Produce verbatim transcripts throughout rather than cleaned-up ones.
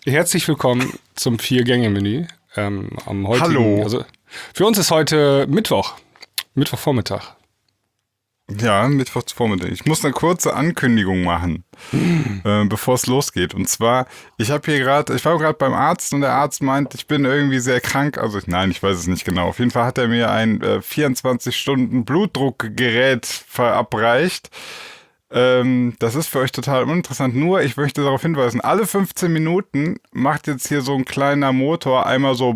Herzlich willkommen zum Vier-Gänge-Menü. Ähm, am heutigen, Hallo. Also für uns ist heute Mittwoch, Mittwochvormittag. Ja, Mittwochsvormittag. Ich muss eine kurze Ankündigung machen, hm. äh, bevor es losgeht. Und zwar, ich habe hier gerade, ich war gerade beim Arzt und der Arzt meint, ich bin irgendwie sehr krank. Also nein, ich weiß es nicht genau. Auf jeden Fall hat er mir ein äh, vierundzwanzig Stunden Blutdruckgerät verabreicht. Ähm, das ist für euch total uninteressant. Nur, ich möchte darauf hinweisen, alle fünfzehn Minuten macht jetzt hier so ein kleiner Motor einmal so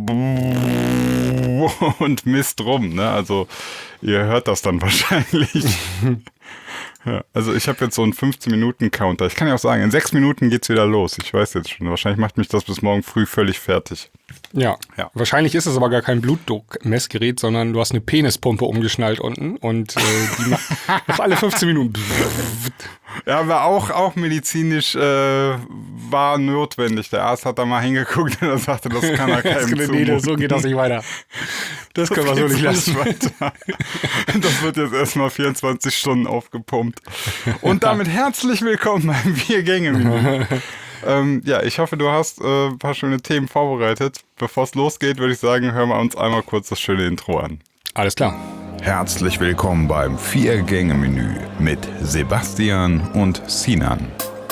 und misst rum, ne? Also ihr hört das dann wahrscheinlich. Ja, also ich habe jetzt so einen fünfzehn-Minuten-Counter. Ich kann ja auch sagen, in sechs Minuten geht's wieder los. Ich weiß jetzt schon. Wahrscheinlich macht mich das bis morgen früh völlig fertig. Ja, ja. Wahrscheinlich ist es aber gar kein Blutdruckmessgerät, sondern du hast eine Penispumpe umgeschnallt unten und äh, die macht nach alle fünfzehn Minuten. Ja, aber auch, auch medizinisch äh, war notwendig. Der Arzt hat da mal hingeguckt und er sagte, das kann er keinem zumuten. Nee, so geht das nicht weiter. Das, das können wir so nicht lassen. Nicht weiter. Das wird jetzt erstmal vierundzwanzig Stunden aufgepumpt. Und damit herzlich willkommen beim Vier-Gänge-Menü. ähm, ja, ich hoffe, du hast äh, ein paar schöne Themen vorbereitet. Bevor es losgeht, würde ich sagen, hören wir uns einmal kurz das schöne Intro an. Alles klar. Herzlich willkommen beim Vier-Gänge-Menü mit Sebastian und Sinan.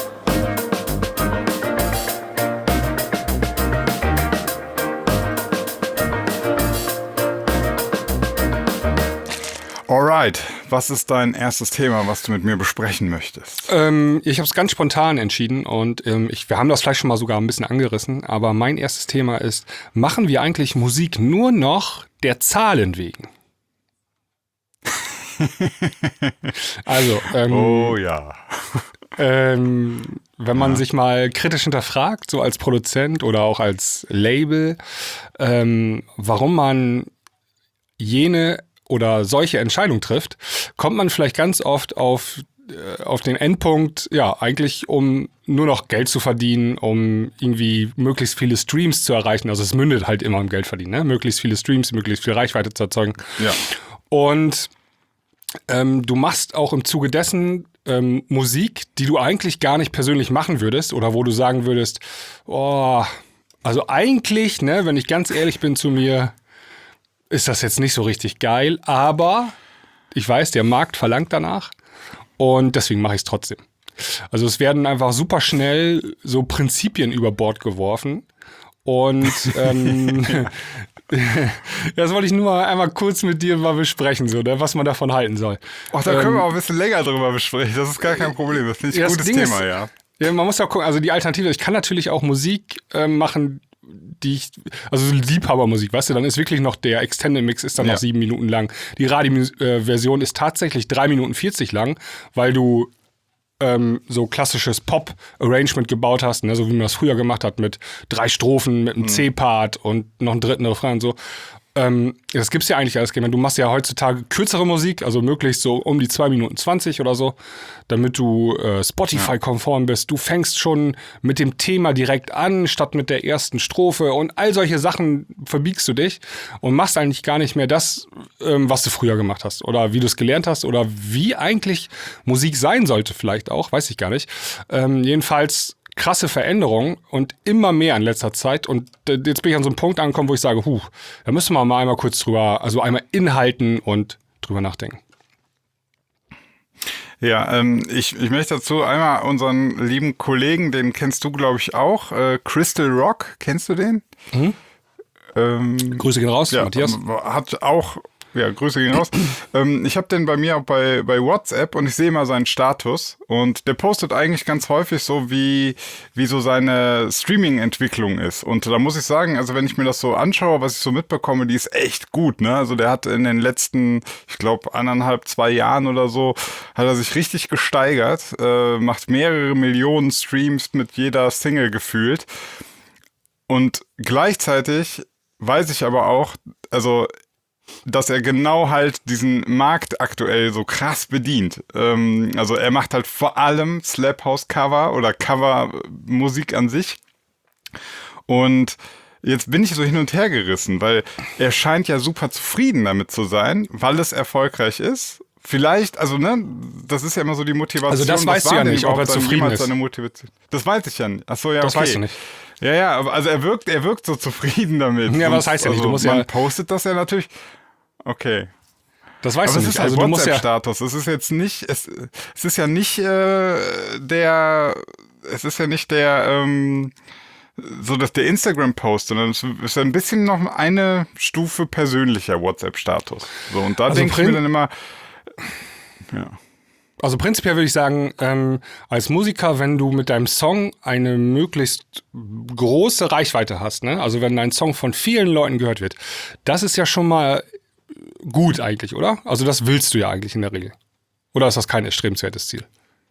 Alright, was ist dein erstes Thema, was du mit mir besprechen möchtest? Ähm, ich habe es ganz spontan entschieden und ähm, ich, wir haben das vielleicht schon mal sogar ein bisschen angerissen, aber mein erstes Thema ist, machen wir eigentlich Musik nur noch der Zahlen wegen? Also, ähm, oh ja. ähm, wenn man ja. sich mal kritisch hinterfragt, so als Produzent oder auch als Label, ähm, warum man jene oder solche Entscheidung trifft, kommt man vielleicht ganz oft auf, äh, auf den Endpunkt, ja, eigentlich um nur noch Geld zu verdienen, um irgendwie möglichst viele Streams zu erreichen. Also es mündet halt immer im Geld verdienen, ne? Möglichst viele Streams, möglichst viel Reichweite zu erzeugen. Ja. Und ähm, du machst auch im Zuge dessen ähm, Musik, die du eigentlich gar nicht persönlich machen würdest oder wo du sagen würdest, oh, also eigentlich, ne, wenn ich ganz ehrlich bin zu mir, ist das jetzt nicht so richtig geil, aber ich weiß, der Markt verlangt danach und deswegen mache ich es trotzdem. Also es werden einfach super schnell so Prinzipien über Bord geworfen und ähm, das wollte ich nur einmal kurz mit dir mal besprechen, so, ne, was man davon halten soll. Ach, da können ähm, wir auch ein bisschen länger drüber besprechen, das ist gar kein Problem, das ist ein gutes Ding Thema, ist, ja. Ja, man muss ja gucken, also die Alternative, ich kann natürlich auch Musik äh, machen, die ich, also Liebhabermusik, weißt du, dann ist wirklich noch der Extended Mix ist dann ja. noch sieben Minuten lang. Die Radio-Version ist tatsächlich drei Minuten vierzig lang, weil du ähm, so klassisches Pop-Arrangement gebaut hast, ne, so wie man das früher gemacht hat, mit drei Strophen, mit einem mhm. C-Part und noch einen dritten Refrain und so. Ähm, das gibt's ja eigentlich alles. Du machst ja heutzutage kürzere Musik, also möglichst so um die zwei Minuten zwanzig oder so, damit du äh, Spotify-konform bist. Du fängst schon mit dem Thema direkt an, statt mit der ersten Strophe und all solche Sachen verbiegst du dich und machst eigentlich gar nicht mehr das, ähm, was du früher gemacht hast oder wie du es gelernt hast oder wie eigentlich Musik sein sollte vielleicht auch, weiß ich gar nicht. Ähm, jedenfalls krasse Veränderung und immer mehr in letzter Zeit. Und jetzt bin ich an so einem Punkt angekommen, wo ich sage, huh, da müssen wir mal einmal kurz drüber, also einmal inhalten und drüber nachdenken. Ja, ähm, ich, ich möchte dazu einmal unseren lieben Kollegen, den kennst du, glaube ich, auch, äh, Crystal Rock, kennst du den? Mhm. Ähm, Grüße gehen raus, ja, Matthias. Hat auch... Ja, Grüße gehen raus. ähm, ich habe den bei mir auch bei, bei WhatsApp und ich sehe mal seinen Status und der postet eigentlich ganz häufig so, wie, wie so seine Streaming-Entwicklung ist. Und da muss ich sagen, also wenn ich mir das so anschaue, was ich so mitbekomme, die ist echt gut, ne? Also der hat in den letzten, ich glaube, anderthalb, zwei Jahren oder so, hat er sich richtig gesteigert, äh, macht mehrere Millionen Streams mit jeder Single gefühlt. Und gleichzeitig weiß ich aber auch, also dass er genau halt diesen Markt aktuell so krass bedient. Ähm, also er macht halt vor allem Slap House Cover oder Cover-Musik an sich. Und jetzt bin ich so hin und her gerissen, weil er scheint ja super zufrieden damit zu sein, weil es erfolgreich ist, vielleicht, also ne, das ist ja immer so die Motivation. Also das weißt was du war ja denn nicht, ob er überhaupt dann zufrieden jemals ist. Seine Motivation? Das weiß ich ja nicht. Ach so, ja, okay. Das weißt du nicht. Ja, ja, aber also er wirkt, er wirkt so zufrieden damit. Ja, aber das heißt ja nicht, also du musst man ja- postet das ja natürlich. Okay. Das weißt Aber du es nicht. ist halt Also du musst ja, WhatsApp-Status. Es ist jetzt nicht, es, es ist ja nicht äh, der, es ist ja nicht der, ähm, so dass der Instagram-Post, sondern es ist ein bisschen noch eine Stufe persönlicher WhatsApp-Status. So, und da Also denke ich prin- mir dann immer, ja. also prinzipiell würde ich sagen, ähm, als Musiker, wenn du mit deinem Song eine möglichst große Reichweite hast, ne? Also wenn dein Song von vielen Leuten gehört wird, das ist ja schon mal gut eigentlich, oder? Also das willst du ja eigentlich in der Regel. Oder ist das kein erstrebenswertes Ziel?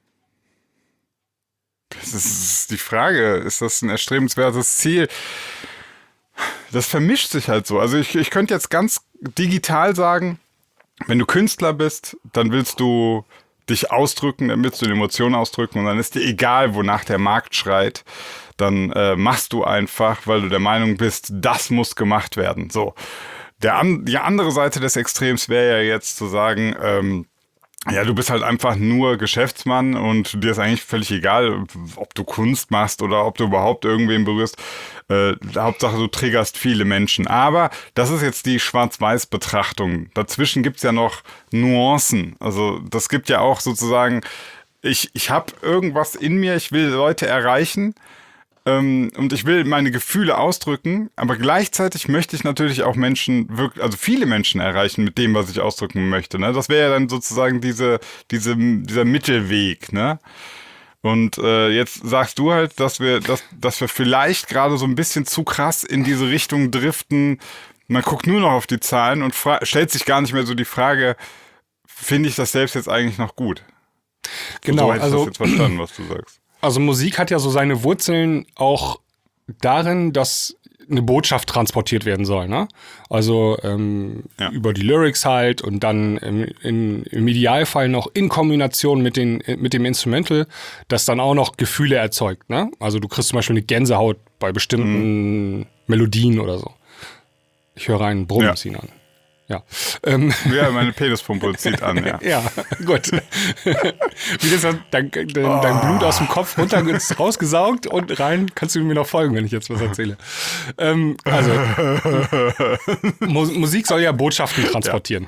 Das ist die Frage, ist das ein erstrebenswertes Ziel? Das vermischt sich halt so. Also ich, ich könnte jetzt ganz digital sagen, wenn du Künstler bist, dann willst du dich ausdrücken, dann willst du eine Emotion ausdrücken und dann ist dir egal, wonach der Markt schreit. Dann äh, machst du einfach, weil du der Meinung bist, das muss gemacht werden. So. Der an, die andere Seite des Extrems wäre ja jetzt zu sagen, ähm, ja, du bist halt einfach nur Geschäftsmann und dir ist eigentlich völlig egal, ob du Kunst machst oder ob du überhaupt irgendwen berührst. Äh, Hauptsache, du triggerst viele Menschen. Aber das ist jetzt die Schwarz-Weiß-Betrachtung. Dazwischen gibt's ja noch Nuancen. Also das gibt ja auch sozusagen, ich, ich habe irgendwas in mir, ich will Leute erreichen. Ähm, und ich will meine Gefühle ausdrücken, aber gleichzeitig möchte ich natürlich auch Menschen, wirklich, also viele Menschen erreichen mit dem, was ich ausdrücken möchte. Ne? Das wäre ja dann sozusagen diese, diese, dieser Mittelweg. Ne? Und äh, jetzt sagst du halt, dass wir, dass, dass wir vielleicht gerade so ein bisschen zu krass in diese Richtung driften. Man guckt nur noch auf die Zahlen und fra- stellt sich gar nicht mehr so die Frage, finde ich das selbst jetzt eigentlich noch gut? Genau, So hätte ich also das jetzt verstanden, was du sagst. Also Musik hat ja so seine Wurzeln auch darin, dass eine Botschaft transportiert werden soll, ne? Also ähm, Ja. über die Lyrics halt und dann im, in, im Idealfall noch in Kombination mit, den, mit dem Instrumental, das dann auch noch Gefühle erzeugt, ne? Also du kriegst zum Beispiel eine Gänsehaut bei bestimmten mhm. Melodien oder so. Ich höre einen Brummen Ja. ziehen an. Ja. Ähm, Ja, meine Penispumpe zieht an, ja. ja, gut. Wie das dann, dein, dein, dein Blut aus dem Kopf runter rausgesaugt und rein, kannst du mir noch folgen, wenn ich jetzt was erzähle. Ähm, also, Mu- Musik soll ja Botschaften transportieren.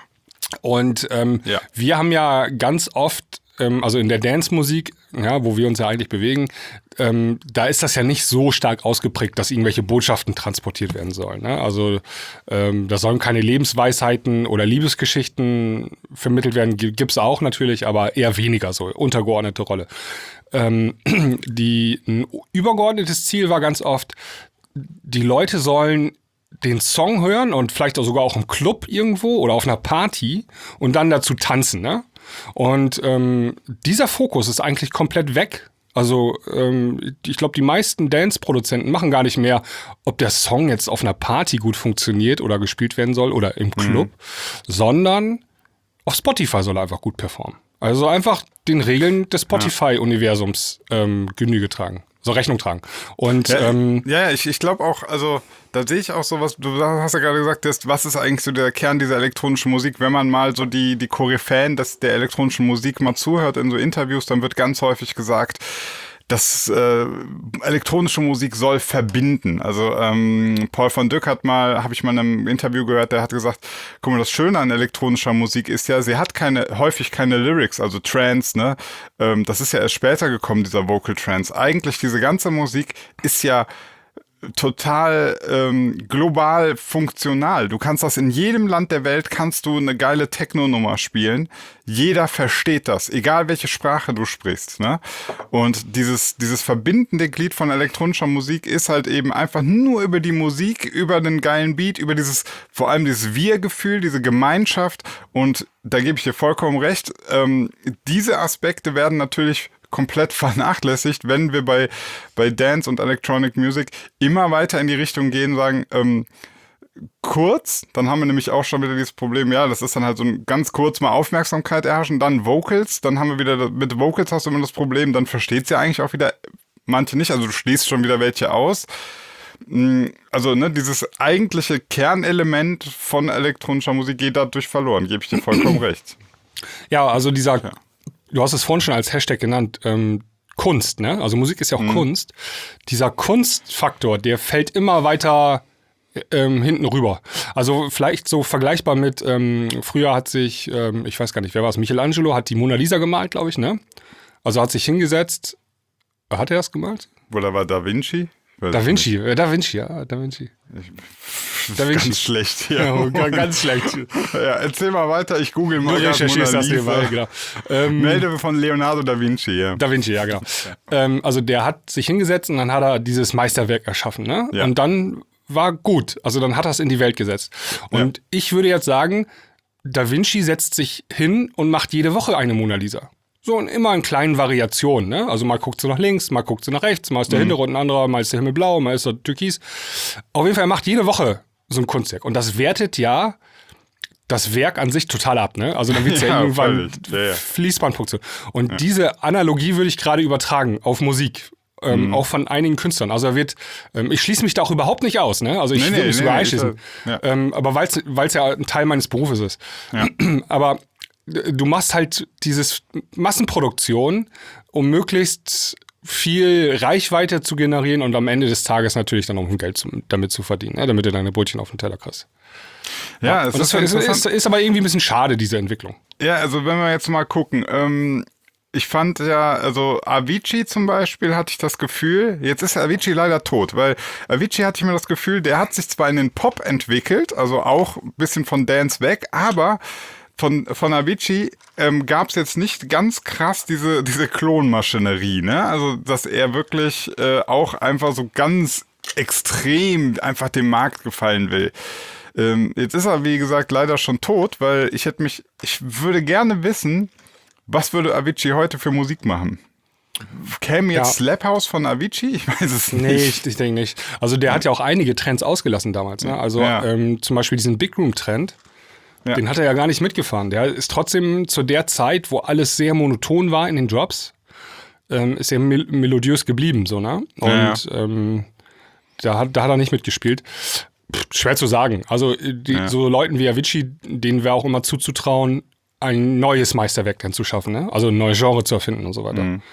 Und ähm, Ja. wir haben ja ganz oft, ähm, also in der Dance-Musik, ja, wo wir uns ja eigentlich bewegen, ähm, da ist das ja nicht so stark ausgeprägt, dass irgendwelche Botschaften transportiert werden sollen. Ne? Also ähm, da sollen keine Lebensweisheiten oder Liebesgeschichten vermittelt werden, G- gibt's auch natürlich, aber eher weniger so, untergeordnete Rolle. Ähm, die, ein übergeordnetes Ziel war ganz oft, die Leute sollen den Song hören und vielleicht auch sogar auch im Club irgendwo oder auf einer Party und dann dazu tanzen, ne? Und ähm, dieser Fokus ist eigentlich komplett weg. Also ähm, ich glaube, die meisten Dance-Produzenten machen gar nicht mehr, ob der Song jetzt auf einer Party gut funktioniert oder gespielt werden soll oder im Club, mhm. sondern auf Spotify soll er einfach gut performen. Also einfach den Regeln des Spotify-Universums ähm, Genüge tragen. So Rechnung tragen. Und Ja, ähm, ja ich, ich glaube auch, also da sehe ich auch sowas, du hast ja gerade gesagt, das, was ist eigentlich so der Kern dieser elektronischen Musik? Wenn man mal so die, die Koryphäen des, der elektronischen Musik mal zuhört in so Interviews, dann wird ganz häufig gesagt, dass äh, elektronische Musik soll verbinden. Also ähm, Paul von Dyk hat mal, habe ich mal in einem Interview gehört, der hat gesagt, guck mal, das Schöne an elektronischer Musik ist ja, sie hat keine, häufig keine Lyrics, also Trance, ne? Ähm, das ist ja erst später gekommen, dieser Vocal Trance. Eigentlich diese ganze Musik ist ja total ähm, global funktional. Du kannst das in jedem Land der Welt, kannst du eine geile Techno-Nummer spielen. Jeder versteht das, egal welche Sprache du sprichst. Ne? Und dieses, dieses verbindende Glied von elektronischer Musik ist halt eben einfach nur über die Musik, über den geilen Beat, über dieses, vor allem dieses Wir-Gefühl, diese Gemeinschaft. Und da gebe ich dir vollkommen recht, ähm, diese Aspekte werden natürlich komplett vernachlässigt, wenn wir bei, bei Dance und Electronic Music immer weiter in die Richtung gehen und sagen, ähm, kurz, dann haben wir nämlich auch schon wieder dieses Problem, ja, das ist dann halt so ein ganz kurz mal Aufmerksamkeit erhaschen, dann Vocals, dann haben wir wieder, mit Vocals hast du immer das Problem, dann versteht sie ja eigentlich auch wieder manche nicht, also du schließt schon wieder welche aus. Also, ne, dieses eigentliche Kernelement von elektronischer Musik geht dadurch verloren, gebe ich dir vollkommen recht. Ja, also dieser, Ja. du hast es vorhin schon als Hashtag genannt, ähm, Kunst, ne? Also Musik ist ja auch Mhm. Kunst. Dieser Kunstfaktor, der fällt immer weiter ähm, hinten rüber. Also vielleicht so vergleichbar mit, ähm, früher hat sich, ähm, ich weiß gar nicht, wer war es, Michelangelo hat die Mona Lisa gemalt, glaube ich, ne? Also hat sich hingesetzt, hat er das gemalt? Oder war Da Vinci? Weiß Da ich Vinci, äh, Da Vinci, ja, Da Vinci. nicht. Da Vinci. Ganz schlecht hier. Ja, ga- ganz schlecht. Ja, erzähl mal weiter, ich google Du mal. grad recherchierst Mona das Lisa. nebenbei, genau. Ähm, Melde von Leonardo da Vinci, ja. Da Vinci, ja, genau. Ähm, also der hat sich hingesetzt und dann hat er dieses Meisterwerk erschaffen, ne? Ja. Und dann war gut. Also dann hat er es in die Welt gesetzt. Und Ja. ich würde jetzt sagen, Da Vinci setzt sich hin und macht jede Woche eine Mona Lisa. So und immer in kleinen Variationen, ne? Also mal guckt sie nach links, mal guckt sie nach rechts, mal ist der Hintergrund ein anderer, mal ist der Himmel blau, mal ist er türkis. Auf jeden Fall, er macht jede Woche so ein Kunstwerk. Und das wertet ja das Werk an sich total ab, ne? Also dann wird es ja, Ja, irgendwann völlig. Ja, ja. Fließbandfunktion. Und diese Analogie würde ich gerade übertragen auf Musik. Ähm, Mhm. Auch von einigen Künstlern. Also er wird, ähm, ich schließe mich da auch überhaupt nicht aus, ne? Also ich Nee, würde nee, mich nee, sogar nee, einschließen. ich, äh, ja. Ähm, aber weil es ja ein Teil meines Berufes ist. Ja. Aber äh, du machst halt dieses Massenproduktion, um möglichst viel Reichweite zu generieren und am Ende des Tages natürlich dann auch ein Geld zum, damit zu verdienen, ne? Damit du deine Brötchen auf den Teller kriegst. Ja, es Und das ist, ist, interessant. ist, ist aber irgendwie ein bisschen schade, diese Entwicklung. Ja, also wenn wir jetzt mal gucken, ähm, ich fand ja, also Avicii zum Beispiel hatte ich das Gefühl, jetzt ist Avicii leider tot, weil Avicii hatte ich mir das Gefühl, der hat sich zwar in den Pop entwickelt, also auch ein bisschen von Dance weg, aber von, von Avicii ähm, gab es jetzt nicht ganz krass diese, diese Klonmaschinerie, ne? Also, dass er wirklich äh, auch einfach so ganz extrem einfach dem Markt gefallen will. Ähm, jetzt ist er, wie gesagt, leider schon tot, weil ich hätte mich, ich würde gerne wissen, was würde Avicii heute für Musik machen? Käme jetzt Ja. Slap House von Avicii? Ich weiß es nicht. Nee, ich, ich denke nicht. Also der hat ja auch einige Trends ausgelassen damals. Ne? Also Ja. ähm, zum Beispiel diesen Big Room Trend, Ja. den hat er ja gar nicht mitgefahren. Der ist trotzdem zu der Zeit, wo alles sehr monoton war in den Drops, ähm, ist er mel melodiös geblieben. So, ne? Und Ja, Ähm, da, hat, da hat er nicht mitgespielt. Pff, schwer zu sagen. Also die, Ja. so Leuten wie Avicii, denen wäre auch immer zuzutrauen, ein neues Meisterwerk dann zu schaffen. Ne? Also ein neues Genre zu erfinden und so weiter. Mhm.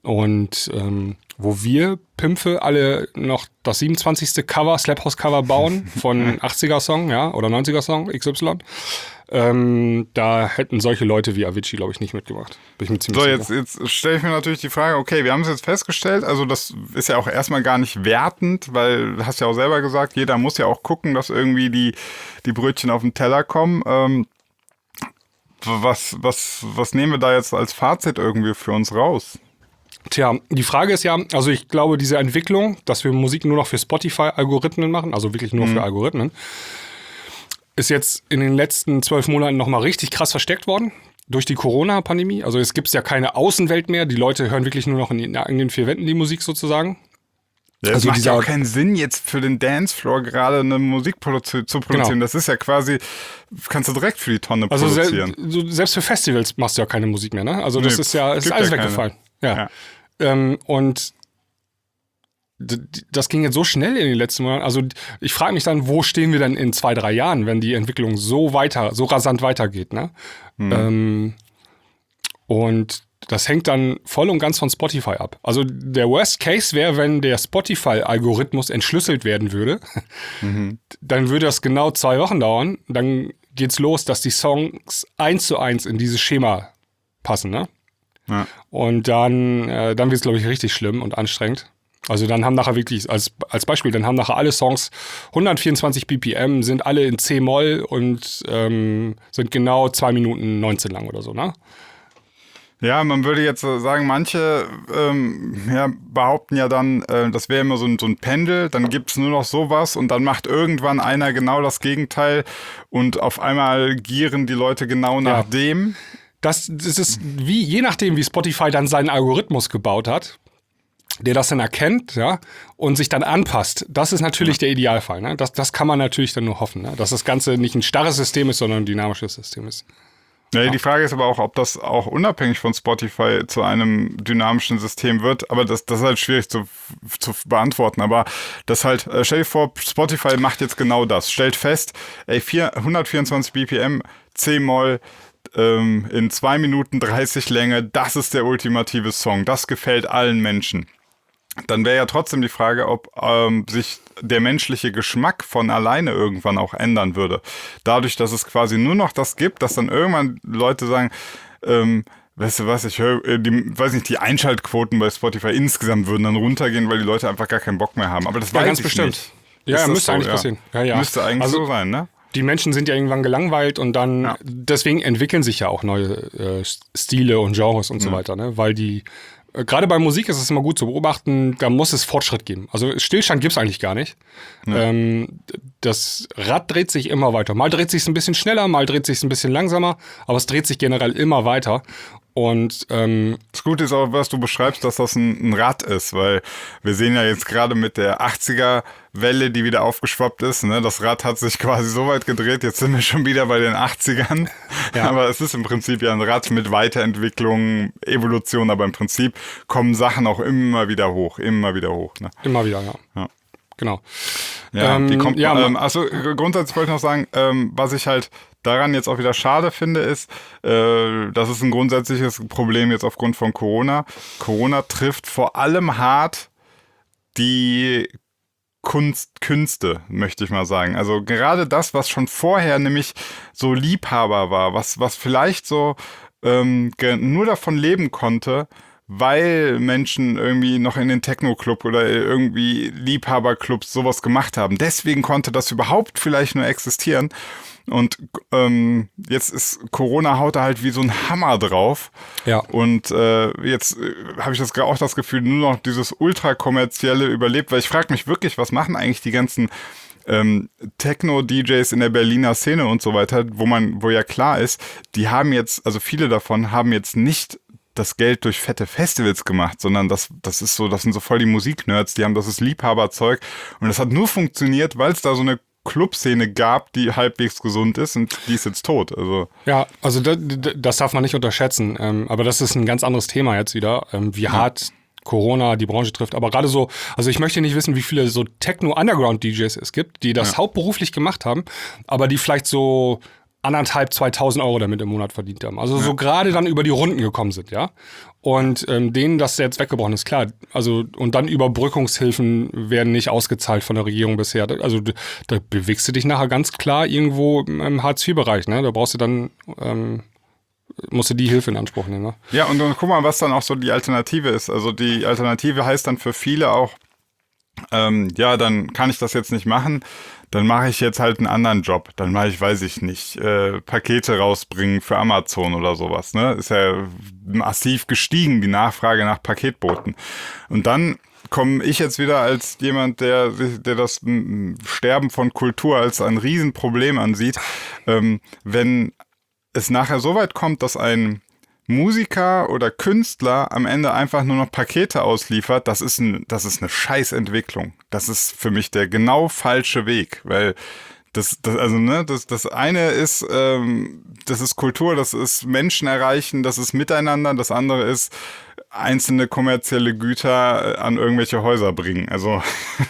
Und ähm, wo wir Pimpfe alle noch das siebenundzwanzigste Cover, Slap House Cover bauen von achtziger Song, ja, oder neunziger Song, X Y, ähm, da hätten solche Leute wie Avicii, glaube ich, nicht mitgemacht. Bin ich mir ziemlich So, sicher. jetzt, jetzt stelle ich mir natürlich die Frage, okay, wir haben es jetzt festgestellt, also das ist ja auch erstmal gar nicht wertend, weil du hast ja auch selber gesagt, jeder muss ja auch gucken, dass irgendwie die, die Brötchen auf den Teller kommen. Ähm, was, was, was nehmen wir da jetzt als Fazit irgendwie für uns raus? Tja, die Frage ist ja, also ich glaube, diese Entwicklung, dass wir Musik nur noch für Spotify-Algorithmen machen, also wirklich nur für Algorithmen, ist jetzt in den letzten zwölf Monaten nochmal richtig krass versteckt worden durch die Corona-Pandemie. Also es gibt ja keine Außenwelt mehr, die Leute hören wirklich nur noch in den eigenen vier Wänden die Musik sozusagen. Ja, es Also macht ja dieser- auch keinen Sinn, jetzt für den Dancefloor gerade eine Musik produzi zu produzieren. Genau. Das ist ja quasi, kannst du direkt für die Tonne Also sel produzieren. so, selbst für Festivals machst du ja keine Musik mehr, ne? Also das Nee, ist ja, es ist gibt alles ja keine. weggefallen. Ja. Ja. Ähm, und d- d- das ging jetzt so schnell in den letzten Monaten. Also ich frage mich dann, wo stehen wir denn in zwei, drei Jahren, wenn die Entwicklung so weiter, so rasant weitergeht, ne? Ähm, und das hängt dann voll und ganz von Spotify ab. Also der Worst Case wäre, wenn der Spotify-Algorithmus entschlüsselt werden würde, dann würde das genau zwei Wochen dauern. Dann geht's los, dass die Songs eins zu eins in dieses Schema passen, ne? Ja. Und dann, äh, dann wird es, glaube ich, richtig schlimm und anstrengend. Also dann haben nachher wirklich, als, als Beispiel, dann haben nachher alle Songs hundertvierundzwanzig B P M, sind alle in C-Moll und ähm, sind genau zwei Minuten neunzehn lang oder so, ne? Ja, man würde jetzt äh, sagen, manche ähm, ja, behaupten ja dann, äh, das wäre immer so ein, so ein Pendel, dann gibt's nur noch sowas und dann macht irgendwann einer genau das Gegenteil und auf einmal gieren die Leute genau nach Ja. dem. Das, das ist wie, je nachdem, wie Spotify dann seinen Algorithmus gebaut hat, der das dann erkennt, ja, und sich dann anpasst. Das ist natürlich der Idealfall, ne? Das, das kann man natürlich dann nur hoffen, ne? Dass das Ganze nicht ein starres System ist, sondern ein dynamisches System ist. Ja, die Frage ist aber auch, ob das auch unabhängig von Spotify zu einem dynamischen System wird. Aber das, das ist halt schwierig zu, zu beantworten. Aber das halt, äh, stell dir vor, Spotify macht jetzt genau das. Stellt fest, ey, vier, hundertvierundzwanzig B P M, C-Moll, ähm, in zwei Minuten dreißig Länge, das ist der ultimative Song, das gefällt allen Menschen. Dann wäre ja trotzdem die Frage, ob ähm, sich der menschliche Geschmack von alleine irgendwann auch ändern würde. Dadurch, dass es quasi nur noch das gibt, dass dann irgendwann Leute sagen, ähm, weißt du was, ich höre, die, weiß nicht, die Einschaltquoten bei Spotify insgesamt würden dann runtergehen, weil die Leute einfach gar keinen Bock mehr haben. Aber das Ja, weiß ganz ich bestimmt. nicht. Ja, Ist das müsste so? eigentlich Ja. passieren. Ja, ja. Müsste eigentlich Also, so sein, ne? die Menschen sind ja irgendwann gelangweilt und dann, Ja. deswegen entwickeln sich ja auch neue äh, Stile und Genres und so weiter, ne? Weil die, äh, gerade bei Musik ist es immer gut zu beobachten, da muss es Fortschritt geben. Also Stillstand gibt es eigentlich gar nicht. Ähm, das Rad dreht sich immer weiter. Mal dreht sich es ein bisschen schneller, mal dreht sich es ein bisschen langsamer, aber es dreht sich generell immer weiter. Und ähm, Das Gute ist auch, was du beschreibst, dass das ein, ein Rad ist, weil wir sehen ja jetzt gerade mit der achtziger-Welle, die wieder aufgeschwappt ist, ne? Das Rad hat sich quasi so weit gedreht, jetzt sind wir schon wieder bei den achtzigern. Ja. Aber es ist im Prinzip ja ein Rad mit Weiterentwicklung, Evolution, aber im Prinzip kommen Sachen auch immer wieder hoch, immer wieder hoch. Ne? immer wieder, ja. Ja. Genau. Ja, Ähm, die kommt, ja, ähm, also grundsätzlich wollte ich noch sagen, ähm, was ich halt daran jetzt auch wieder schade finde, ist, äh, das ist ein grundsätzliches Problem jetzt aufgrund von Corona. Corona trifft vor allem hart die Kunst, Künste, möchte ich mal sagen. Also gerade das, was schon vorher nämlich so Liebhaber war, was, was vielleicht so ähm, ge- nur davon leben konnte, weil Menschen irgendwie noch in den Techno-Club oder irgendwie Liebhaberclubs sowas gemacht haben. Deswegen konnte das überhaupt vielleicht nur existieren. Und ähm, jetzt ist Corona haut da halt wie so ein Hammer drauf. Ja. Und äh, jetzt äh, habe ich das gra- auch das Gefühl, nur noch dieses ultra-kommerzielle überlebt, weil ich frage mich wirklich, was machen eigentlich die ganzen ähm, Techno-D Js in der Berliner Szene und so weiter, wo man, wo ja klar ist, die haben jetzt, also viele davon haben jetzt nicht das Geld durch fette Festivals gemacht, sondern das, das ist so, das sind so voll die Musiknerds, die haben, das ist Liebhaberzeug und das hat nur funktioniert, weil es da so eine Clubszene gab, die halbwegs gesund ist und die ist jetzt tot. Also Ja, also das, das darf man nicht unterschätzen. Ähm, aber das ist ein ganz anderes Thema jetzt wieder, ähm, wie hart Corona die Branche trifft. Aber gerade so, also ich möchte nicht wissen, wie viele so Techno-Underground-D Js es gibt, die das Ja. hauptberuflich gemacht haben, aber die vielleicht so anderthalb, zweitausend Euro damit im Monat verdient haben. Also so gerade dann über die Runden gekommen sind, ja. Und ähm, denen das jetzt weggebrochen ist, klar. Also und dann Überbrückungshilfen werden nicht ausgezahlt von der Regierung bisher. Also da, da bewegst du dich nachher ganz klar irgendwo im Hartz-vier-Bereich, ne? Da brauchst du dann, ähm, musst du die Hilfe in Anspruch nehmen, ne? ja, und, und guck mal, was dann auch so die Alternative ist. Also die Alternative heißt dann für viele auch, ähm, ja, dann kann ich das jetzt nicht machen, dann mache ich jetzt halt einen anderen Job. Dann mache ich, weiß ich nicht, äh, Pakete rausbringen für Amazon oder sowas. Ne? Ist ja massiv gestiegen, die Nachfrage nach Paketboten. Und dann komme ich jetzt wieder als jemand, der, der das Sterben von Kultur als ein Riesenproblem ansieht, ähm, wenn es nachher so weit kommt, dass ein Musiker oder Künstler am Ende einfach nur noch Pakete ausliefert, das ist, ein, das ist eine Scheißentwicklung. Das ist für mich der genau falsche Weg, weil das, das also ne, das, das eine ist, ähm, das ist Kultur, das ist Menschen erreichen, das ist Miteinander, das andere ist einzelne kommerzielle Güter an irgendwelche Häuser bringen. Also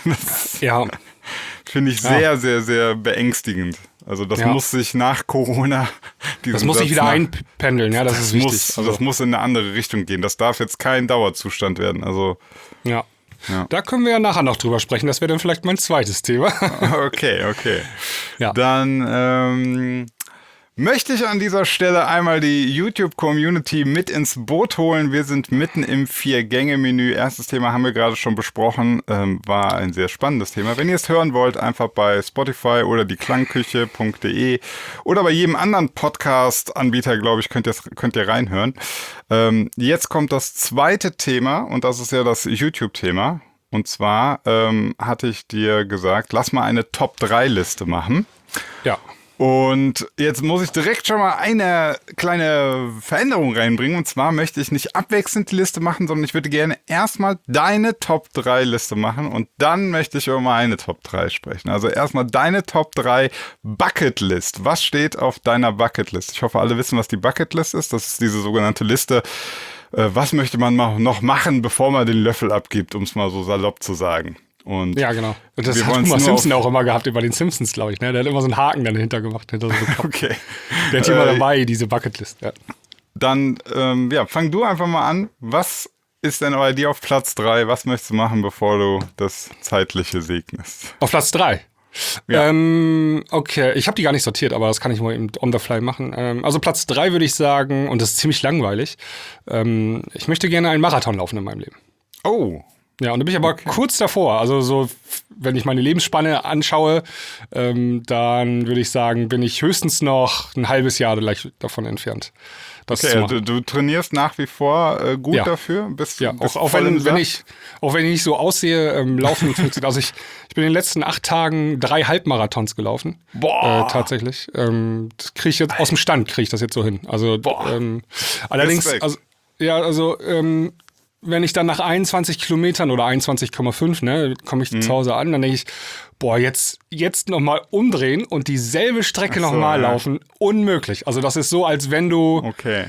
das Ja, finde ich Ja. sehr, sehr, sehr beängstigend. Also das Ja. muss sich nach Corona das muss sich wieder nach, einpendeln, ja, das, das ist wichtig. muss, also, das muss in eine andere Richtung gehen. Das darf jetzt kein Dauerzustand werden. Also ja. Ja. Da können wir ja nachher noch drüber sprechen. Das wäre dann vielleicht mein zweites Thema. okay, okay. Ja. Dann ähm, möchte ich an dieser Stelle einmal die YouTube-Community mit ins Boot holen. Wir sind mitten im Vier-Gänge-Menü. Erstes Thema haben wir gerade schon besprochen. Ähm, war ein sehr spannendes Thema. Wenn ihr es hören wollt, einfach bei Spotify oder die klangküche punkt de oder bei jedem anderen Podcast-Anbieter, glaube ich, könnt ihr, könnt ihr reinhören. Ähm, jetzt kommt das zweite Thema und das ist ja das YouTube-Thema. Und zwar ähm, hatte ich dir gesagt, lass mal eine Top drei Liste machen. Ja. Und jetzt muss ich direkt schon mal eine kleine Veränderung reinbringen. Und zwar möchte ich nicht abwechselnd die Liste machen, sondern ich würde gerne erstmal deine Top drei Liste machen und dann möchte ich über meine Top drei sprechen. Also erstmal deine Top drei Bucketlist. Was steht auf deiner Bucketlist? Ich hoffe, alle wissen, was die Bucketlist ist. Das ist diese sogenannte Liste, äh, was möchte man noch machen, bevor man den Löffel abgibt, um es mal so salopp zu sagen. Und Ja, genau. Und das wir hat wollen's Homer nur Simpson auf- auch immer gehabt, über den Simpsons, glaube ich. Ne? Der hat immer so einen Haken dann dahinter gemacht. Hinter so einem Kopf. Okay. Der hat immer Äh, dabei, diese Bucketlist. Ja. Dann, ähm, ja, fang du einfach mal an. Was ist denn bei dir auf Platz drei? Was möchtest du machen, bevor du das Zeitliche segnest? Auf Platz drei. Ja. Ähm, okay, ich habe die gar nicht sortiert, aber das kann ich mal eben on the fly machen. Ähm, also Platz drei würde ich sagen, und das ist ziemlich langweilig, ähm, ich möchte gerne einen Marathon laufen in meinem Leben. Oh, Ja, und da bin ich aber Okay. kurz davor. Also so, wenn ich meine Lebensspanne anschaue, ähm, dann würde ich sagen, bin ich höchstens noch ein halbes Jahr gleich davon entfernt, das zu okay, machen. du, du trainierst nach wie vor äh, gut Ja. dafür? Bist, Ja, bist auch, auch, voll im wenn, wenn Saft? ich, auch wenn ich nicht so aussehe, ähm, laufen funktioniert. Also ich, ich bin in den letzten acht Tagen drei Halbmarathons gelaufen. Boah. Äh, tatsächlich. Ähm, das kriege ich jetzt aus dem Stand, kriege ich das jetzt so hin. Also ähm, allerdings, Respekt. also, ja, also ähm, wenn ich dann nach einundzwanzig Kilometern oder einundzwanzig Komma fünf, ne, komme ich Mhm. zu Hause an, dann denke ich, boah, jetzt, jetzt nochmal umdrehen und dieselbe Strecke Ach so, nochmal ja. laufen. Unmöglich. Also das ist so, als wenn du Okay.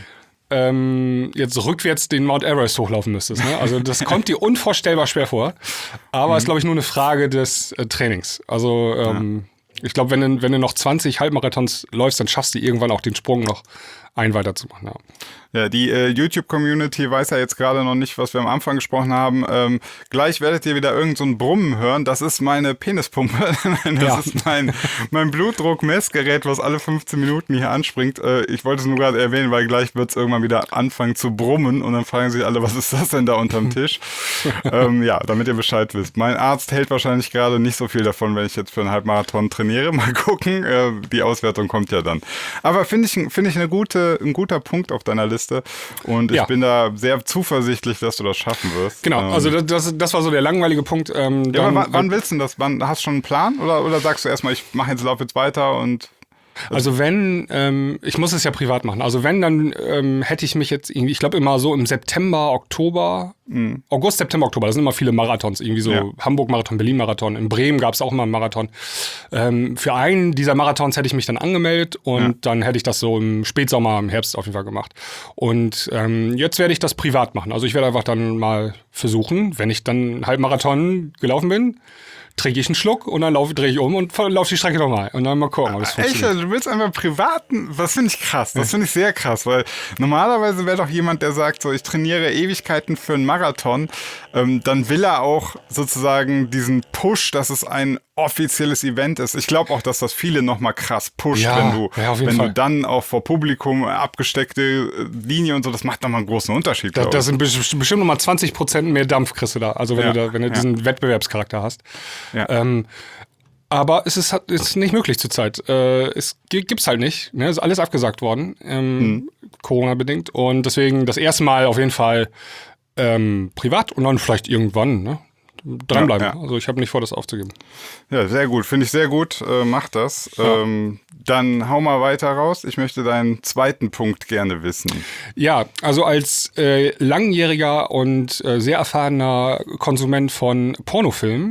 ähm, jetzt rückwärts den Mount Everest hochlaufen müsstest. Ne? Also das kommt dir unvorstellbar schwer vor. Aber ist, glaube ich, nur eine Frage des äh, Trainings. Also ähm, ich glaube, wenn du, wenn du noch zwanzig Halbmarathons läufst, dann schaffst du irgendwann auch den Sprung noch ein weiterzumachen. Ja. Ja, die äh, YouTube-Community weiß ja jetzt gerade noch nicht, was wir am Anfang gesprochen haben. Ähm, gleich werdet ihr wieder irgend so ein Brummen hören. Das ist meine Penispumpe. das Ja. ist mein, mein Blutdruckmessgerät, was alle fünfzehn Minuten hier anspringt. Äh, ich wollte es nur gerade erwähnen, weil gleich wird es irgendwann wieder anfangen zu brummen und dann fragen sich alle, was ist das denn da unterm Tisch? ähm, ja, damit ihr Bescheid wisst. Mein Arzt hält wahrscheinlich gerade nicht so viel davon, wenn ich jetzt für einen Halbmarathon trainiere. Mal gucken. Äh, die Auswertung kommt ja dann. Aber finde ich, finde ich eine gute, ein guter Punkt auf deiner Liste. Und ich Ja. bin da sehr zuversichtlich, dass du das schaffen wirst. Genau, Ähm, also das, das, das war so der langweilige Punkt. Ähm, ja, dann, aber wann, wann willst du denn das? Wann, hast du schon einen Plan? Oder, oder sagst du erstmal, ich mache jetzt, lauf jetzt weiter und. Also wenn, ähm, ich muss es ja privat machen. Also wenn, dann ähm, hätte ich mich jetzt irgendwie, ich glaube immer so im September, Oktober, August, September, Oktober, da sind immer viele Marathons, irgendwie so Ja. Hamburg-Marathon, Berlin-Marathon, in Bremen gab es auch mal einen Marathon. Ähm, für einen dieser Marathons hätte ich mich dann angemeldet und Ja. dann hätte ich das so im Spätsommer, im Herbst auf jeden Fall gemacht. Und ähm, jetzt werde ich das privat machen. Also ich werde einfach dann mal versuchen, wenn ich dann einen Halbmarathon gelaufen bin, trinke ich einen Schluck und dann laufe, drehe ich um und laufe die Strecke nochmal. Und dann mal gucken, ob das Echt, funktioniert. also du willst einfach privaten, das finde ich krass, das finde ich sehr krass, weil normalerweise wäre doch jemand, der sagt, so ich trainiere Ewigkeiten für einen Marathon, ähm, dann will er auch sozusagen diesen Push, dass es ein offizielles Event ist. Ich glaube auch, dass das viele nochmal krass pusht, Ja, wenn du, ja, auf jeden wenn Fall. du dann auch vor Publikum abgesteckte äh, Linie und so, das macht nochmal einen großen Unterschied. Da, glaub das ich. sind best- bestimmt nochmal zwanzig Prozent mehr Dampf kriegst du da. Also wenn Ja, du da, wenn du ja. diesen Wettbewerbscharakter hast. Ja. Ähm, aber es ist, halt- ist nicht möglich zurzeit. Äh, es gi- gibt's halt nicht. Ne? Ist alles abgesagt worden, ähm, Mhm. Corona-bedingt. Und deswegen das erste Mal auf jeden Fall ähm, privat und dann vielleicht irgendwann, ne? Dranbleiben. Ja, ja. Also ich habe nicht vor, das aufzugeben. Ja, sehr gut. Finde ich sehr gut. Äh, mach das. Ähm, dann hau mal weiter raus. Ich möchte deinen zweiten Punkt gerne wissen. Ja, also als äh, langjähriger und äh, sehr erfahrener Konsument von Pornofilmen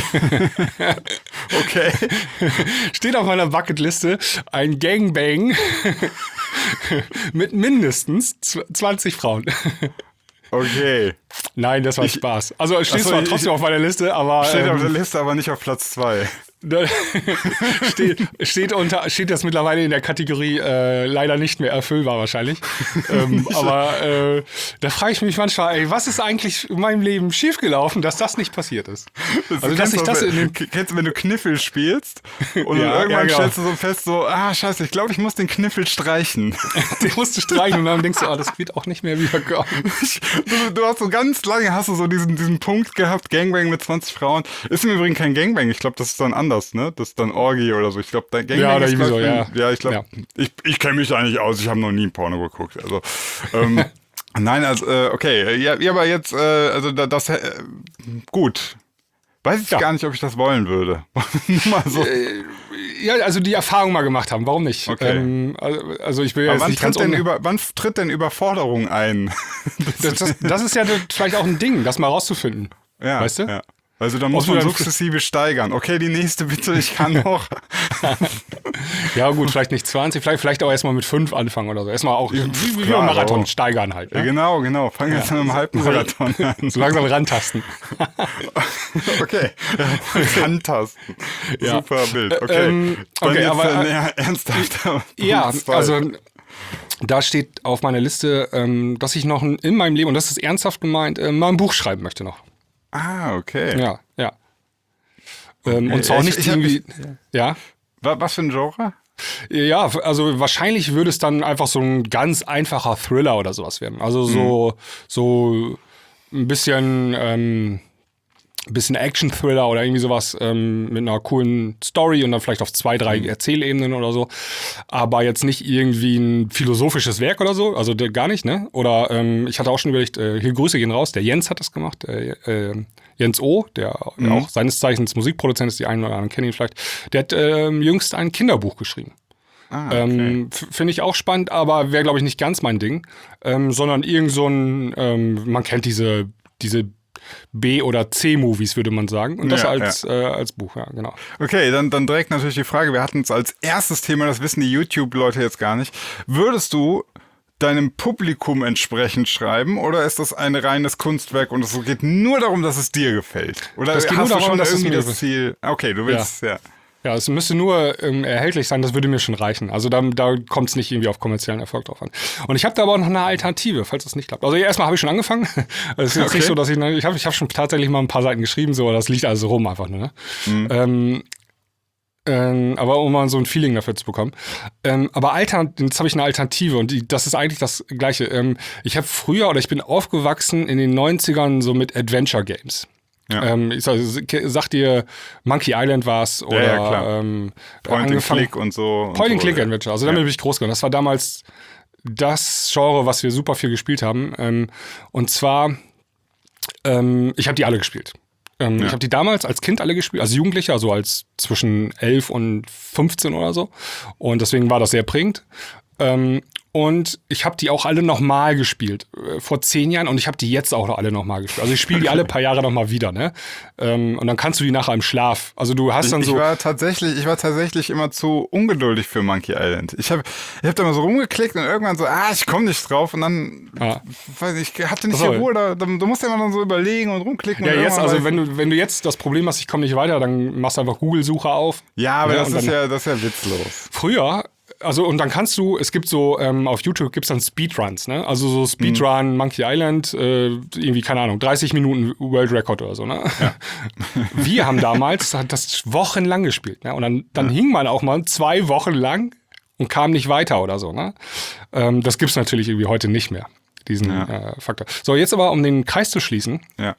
Okay. steht auf meiner Bucketliste ein Gangbang mit mindestens zw- zwanzig Frauen. Okay. Nein, das war Spaß. Also es steht Ach so, zwar ich- trotzdem auf meiner Liste, aber Steht auf der ähm, Liste, aber nicht auf Platz zwei. da- steht, steht, unter, steht das mittlerweile in der Kategorie äh, leider nicht mehr erfüllbar wahrscheinlich. ähm, aber äh, da frage ich mich manchmal, ey, was ist eigentlich in meinem Leben schiefgelaufen, dass das nicht passiert ist? Also dass ich das in den Kennst du, wenn du Kniffel spielst und Ja, irgendwann ja, genau. stellst du so fest, so, ah, scheiße, ich glaube, ich muss den Kniffel streichen. den musst du streichen und dann denkst du, oh, das wird auch nicht mehr wiederkommen. Du, du hast so ganz lange hast du so diesen, diesen Punkt gehabt, Gangbang mit zwanzig Frauen. Ist im Übrigen kein Gangbang, ich glaube, das ist dann anders, ne? Das ist dann Orgie oder so. Ich glaube, dein Gangbang Ja, oder ist irgendwie so, glaub ich, ja. Ja, ich glaube, Ja. ich, ich kenne mich da nicht aus, ich habe noch nie ein Porno geguckt. Also, ähm, nein, also, äh, okay. Ja, ja, aber jetzt, äh, also da- das, äh, gut. Weiß ich Ja. gar nicht, ob ich das wollen würde. Nur mal so. Ja, also die Erfahrung mal gemacht haben, warum nicht? Okay. Ähm, also, also ich will Aber jetzt wann nicht ganz tritt, denn un- über, wann tritt denn Überforderung ein? das, das, das ist ja vielleicht auch ein Ding, das mal rauszufinden. Ja, Weißt du? Ja. Also da muss Ob du man dann- sukzessive steigern. Okay, die nächste bitte, ich kann noch. Ja gut, vielleicht nicht zwanzig, vielleicht, vielleicht auch erstmal mit fünf anfangen oder so. Erstmal auch wie, wie beim Marathon steigern halt. Ne? Ja, genau, genau. Fangen Ja. jetzt mit einem Halbmarathon an. So langsam rantasten. Okay. Rantasten. Ja. Super Bild. Okay. Ähm, Dann okay, jetzt aber, ein äh, eher ernsthafter Ja, Punkt zwei. also da steht auf meiner Liste, ähm, dass ich noch in meinem Leben, und das ist ernsthaft gemeint, äh, mal ein Buch schreiben möchte noch. Ah, okay. Ja, ja. Ähm, und zwar auch Ich- nicht ich hab- irgendwie, ja. Wa- Was für ein Genre? Ja, also wahrscheinlich würde es dann einfach so ein ganz einfacher Thriller oder sowas werden. Also so, so ein bisschen, ähm, ein bisschen Action-Thriller oder irgendwie sowas ähm, mit einer coolen Story und dann vielleicht auf zwei, drei Erzählebenen oder so. Aber jetzt nicht irgendwie ein philosophisches Werk oder so, also der, gar nicht, ne? Oder ähm, ich hatte auch schon überlegt, äh, hier Grüße gehen raus, der Jens hat das gemacht, äh, äh, Jens O., der Mhm. auch seines Zeichens Musikproduzent ist, die einen oder anderen kennen ihn vielleicht, der hat ähm, jüngst ein Kinderbuch geschrieben. Ah, okay. Ähm, f- Finde ich auch spannend, aber wäre, glaube ich, nicht ganz mein Ding. Ähm, sondern irgend so ein, ähm, man kennt diese, diese B- oder C-Movies, würde man sagen. Und das Ja, als, äh, als Buch, ja, genau. Okay, dann, dann direkt natürlich die Frage, wir hatten es als erstes Thema, das wissen die YouTube-Leute jetzt gar nicht. Würdest du deinem Publikum entsprechend schreiben oder ist das ein reines Kunstwerk und es geht nur darum, dass es dir gefällt? Oder Das geht hast nur du darum, schon dass es irgendwie mir das gefällt. Ziel? Okay, du willst, ja. Ja, es müsste nur ähm, erhältlich sein, das würde mir schon reichen. Also da, da kommt es nicht irgendwie auf kommerziellen Erfolg drauf an. Und ich habe da aber auch noch eine Alternative, falls das nicht klappt. Also erstmal habe ich schon angefangen. Es ist jetzt Okay. nicht so, dass ich, ich habe ich hab schon tatsächlich mal ein paar Seiten geschrieben, so, aber das liegt also rum einfach nur. Ne? Mhm. Ähm, ähm, aber um mal so ein Feeling dafür zu bekommen. Ähm, aber Altern, jetzt habe ich eine Alternative und die, das ist eigentlich das Gleiche. Ähm, ich habe früher oder ich bin aufgewachsen in den neunzigern so mit Adventure Games. Ja. Ähm, ich sag, sag dir, Monkey Island war's oder ja, klar. ähm, Point and angefangen- Click und so. und Point and so, Click ja. Adventure. Also damit Ja. bin ich groß geworden. Das war damals das Genre, was wir super viel gespielt haben. Ähm, und zwar, ähm, ich habe die alle gespielt. Ähm, Ja. Ich habe die damals als Kind alle gespielt, als Jugendlicher, also als zwischen elf und fünfzehn oder so. Und deswegen war das sehr prägend. Ähm, und ich habe die auch alle nochmal gespielt, äh, vor zehn Jahren, und ich habe die jetzt auch noch alle nochmal gespielt. Also ich spiele die alle paar Jahre nochmal wieder, ne? Ähm, und dann kannst du die nachher im Schlaf. Also du hast dann Ich, so. ich war tatsächlich, ich war tatsächlich immer zu ungeduldig für Monkey Island. Ich habe, ich habe da mal so rumgeklickt und irgendwann so, ah, ich komme nicht drauf und dann, Ja. weiß ich, ich hatte nicht Ach so. die Ruhe. Da, da, du musst ja immer dann so überlegen und rumklicken. Ja, und jetzt, irgendwann also weiß- wenn du, wenn du jetzt das Problem hast, ich komme nicht weiter, dann machst du einfach Google-Suche auf. ja, aber Ja, das und ist dann- ja, das ist ja witzlos. Früher, also und dann kannst du, es gibt so, ähm, auf YouTube gibt es dann Speedruns, ne? Also so Speedrun Monkey Island, äh, irgendwie, keine Ahnung, dreißig Minuten World Record oder so, ne? Wir haben damals hat das wochenlang gespielt, ne? Und dann, dann hing man auch mal zwei Wochen lang und kam nicht weiter oder so, ne? Ähm, das gibt's natürlich irgendwie heute nicht mehr, diesen Ja. äh, Faktor. So, jetzt aber, um den Kreis zu schließen, Ja.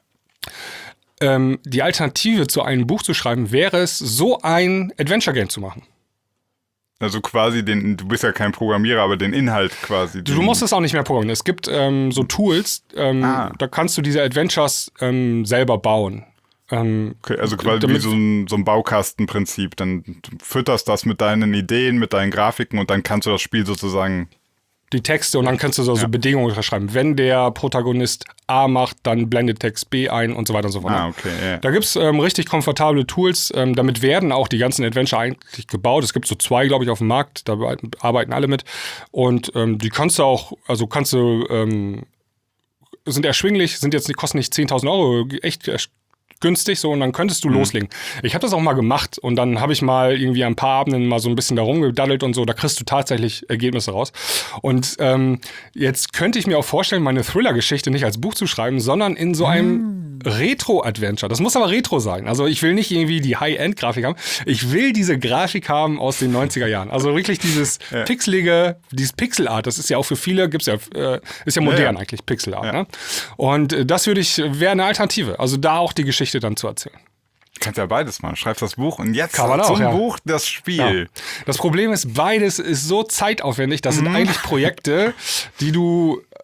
ähm, die Alternative zu einem Buch zu schreiben, wäre es, so ein Adventure-Game zu machen. Also quasi den, du bist ja kein Programmierer, aber den Inhalt quasi. Du, den, du musst es auch nicht mehr programmieren. Es gibt ähm, so Tools, ähm, Ah. da kannst du diese Adventures ähm, selber bauen. Ähm, Okay, also quasi wie damit- so ein, so ein Baukastenprinzip. Dann du fütterst das mit deinen Ideen, mit deinen Grafiken und dann kannst du das Spiel sozusagen. die Texte und dann kannst du so, so Bedingungen unterschreiben. Wenn der Protagonist A macht, dann blendet Text B ein und so weiter und so fort. Ah, okay, ja. Da gibt's ähm, richtig komfortable Tools. Ähm, damit werden auch die ganzen Adventure eigentlich gebaut. Es gibt so zwei, glaube ich, auf dem Markt. Da arbeiten alle mit. Und ähm, die kannst du auch, also kannst du, ähm, sind erschwinglich, sind jetzt, die kosten nicht zehntausend Euro, echt ersch- günstig so, und dann könntest du loslegen. Ich habe das auch mal gemacht und dann habe ich mal irgendwie an ein paar Abenden mal so ein bisschen da rumgedaddelt und so, da kriegst du tatsächlich Ergebnisse raus. Und ähm, jetzt könnte ich mir auch vorstellen, meine Thriller-Geschichte nicht als Buch zu schreiben, sondern in so einem Retro-Adventure. Das muss aber Retro sein. Also ich will nicht irgendwie die High-End-Grafik haben. Ich will diese Grafik haben aus den neunziger Jahren. Also wirklich dieses pixelige, dieses Pixel-Art, das ist ja auch für viele, gibt's ja, äh, ist ja modern ja. eigentlich, Pixel-Art. Ja. Ne? Und äh, das würde ich, wäre eine Alternative. Also da auch die Geschichte dann zu erzählen. Du kannst ja beides machen. Schreibst das Buch und jetzt Kann man auch, zum ja. Buch das Spiel. Das Problem ist, beides ist so zeitaufwendig, das sind eigentlich Projekte, die du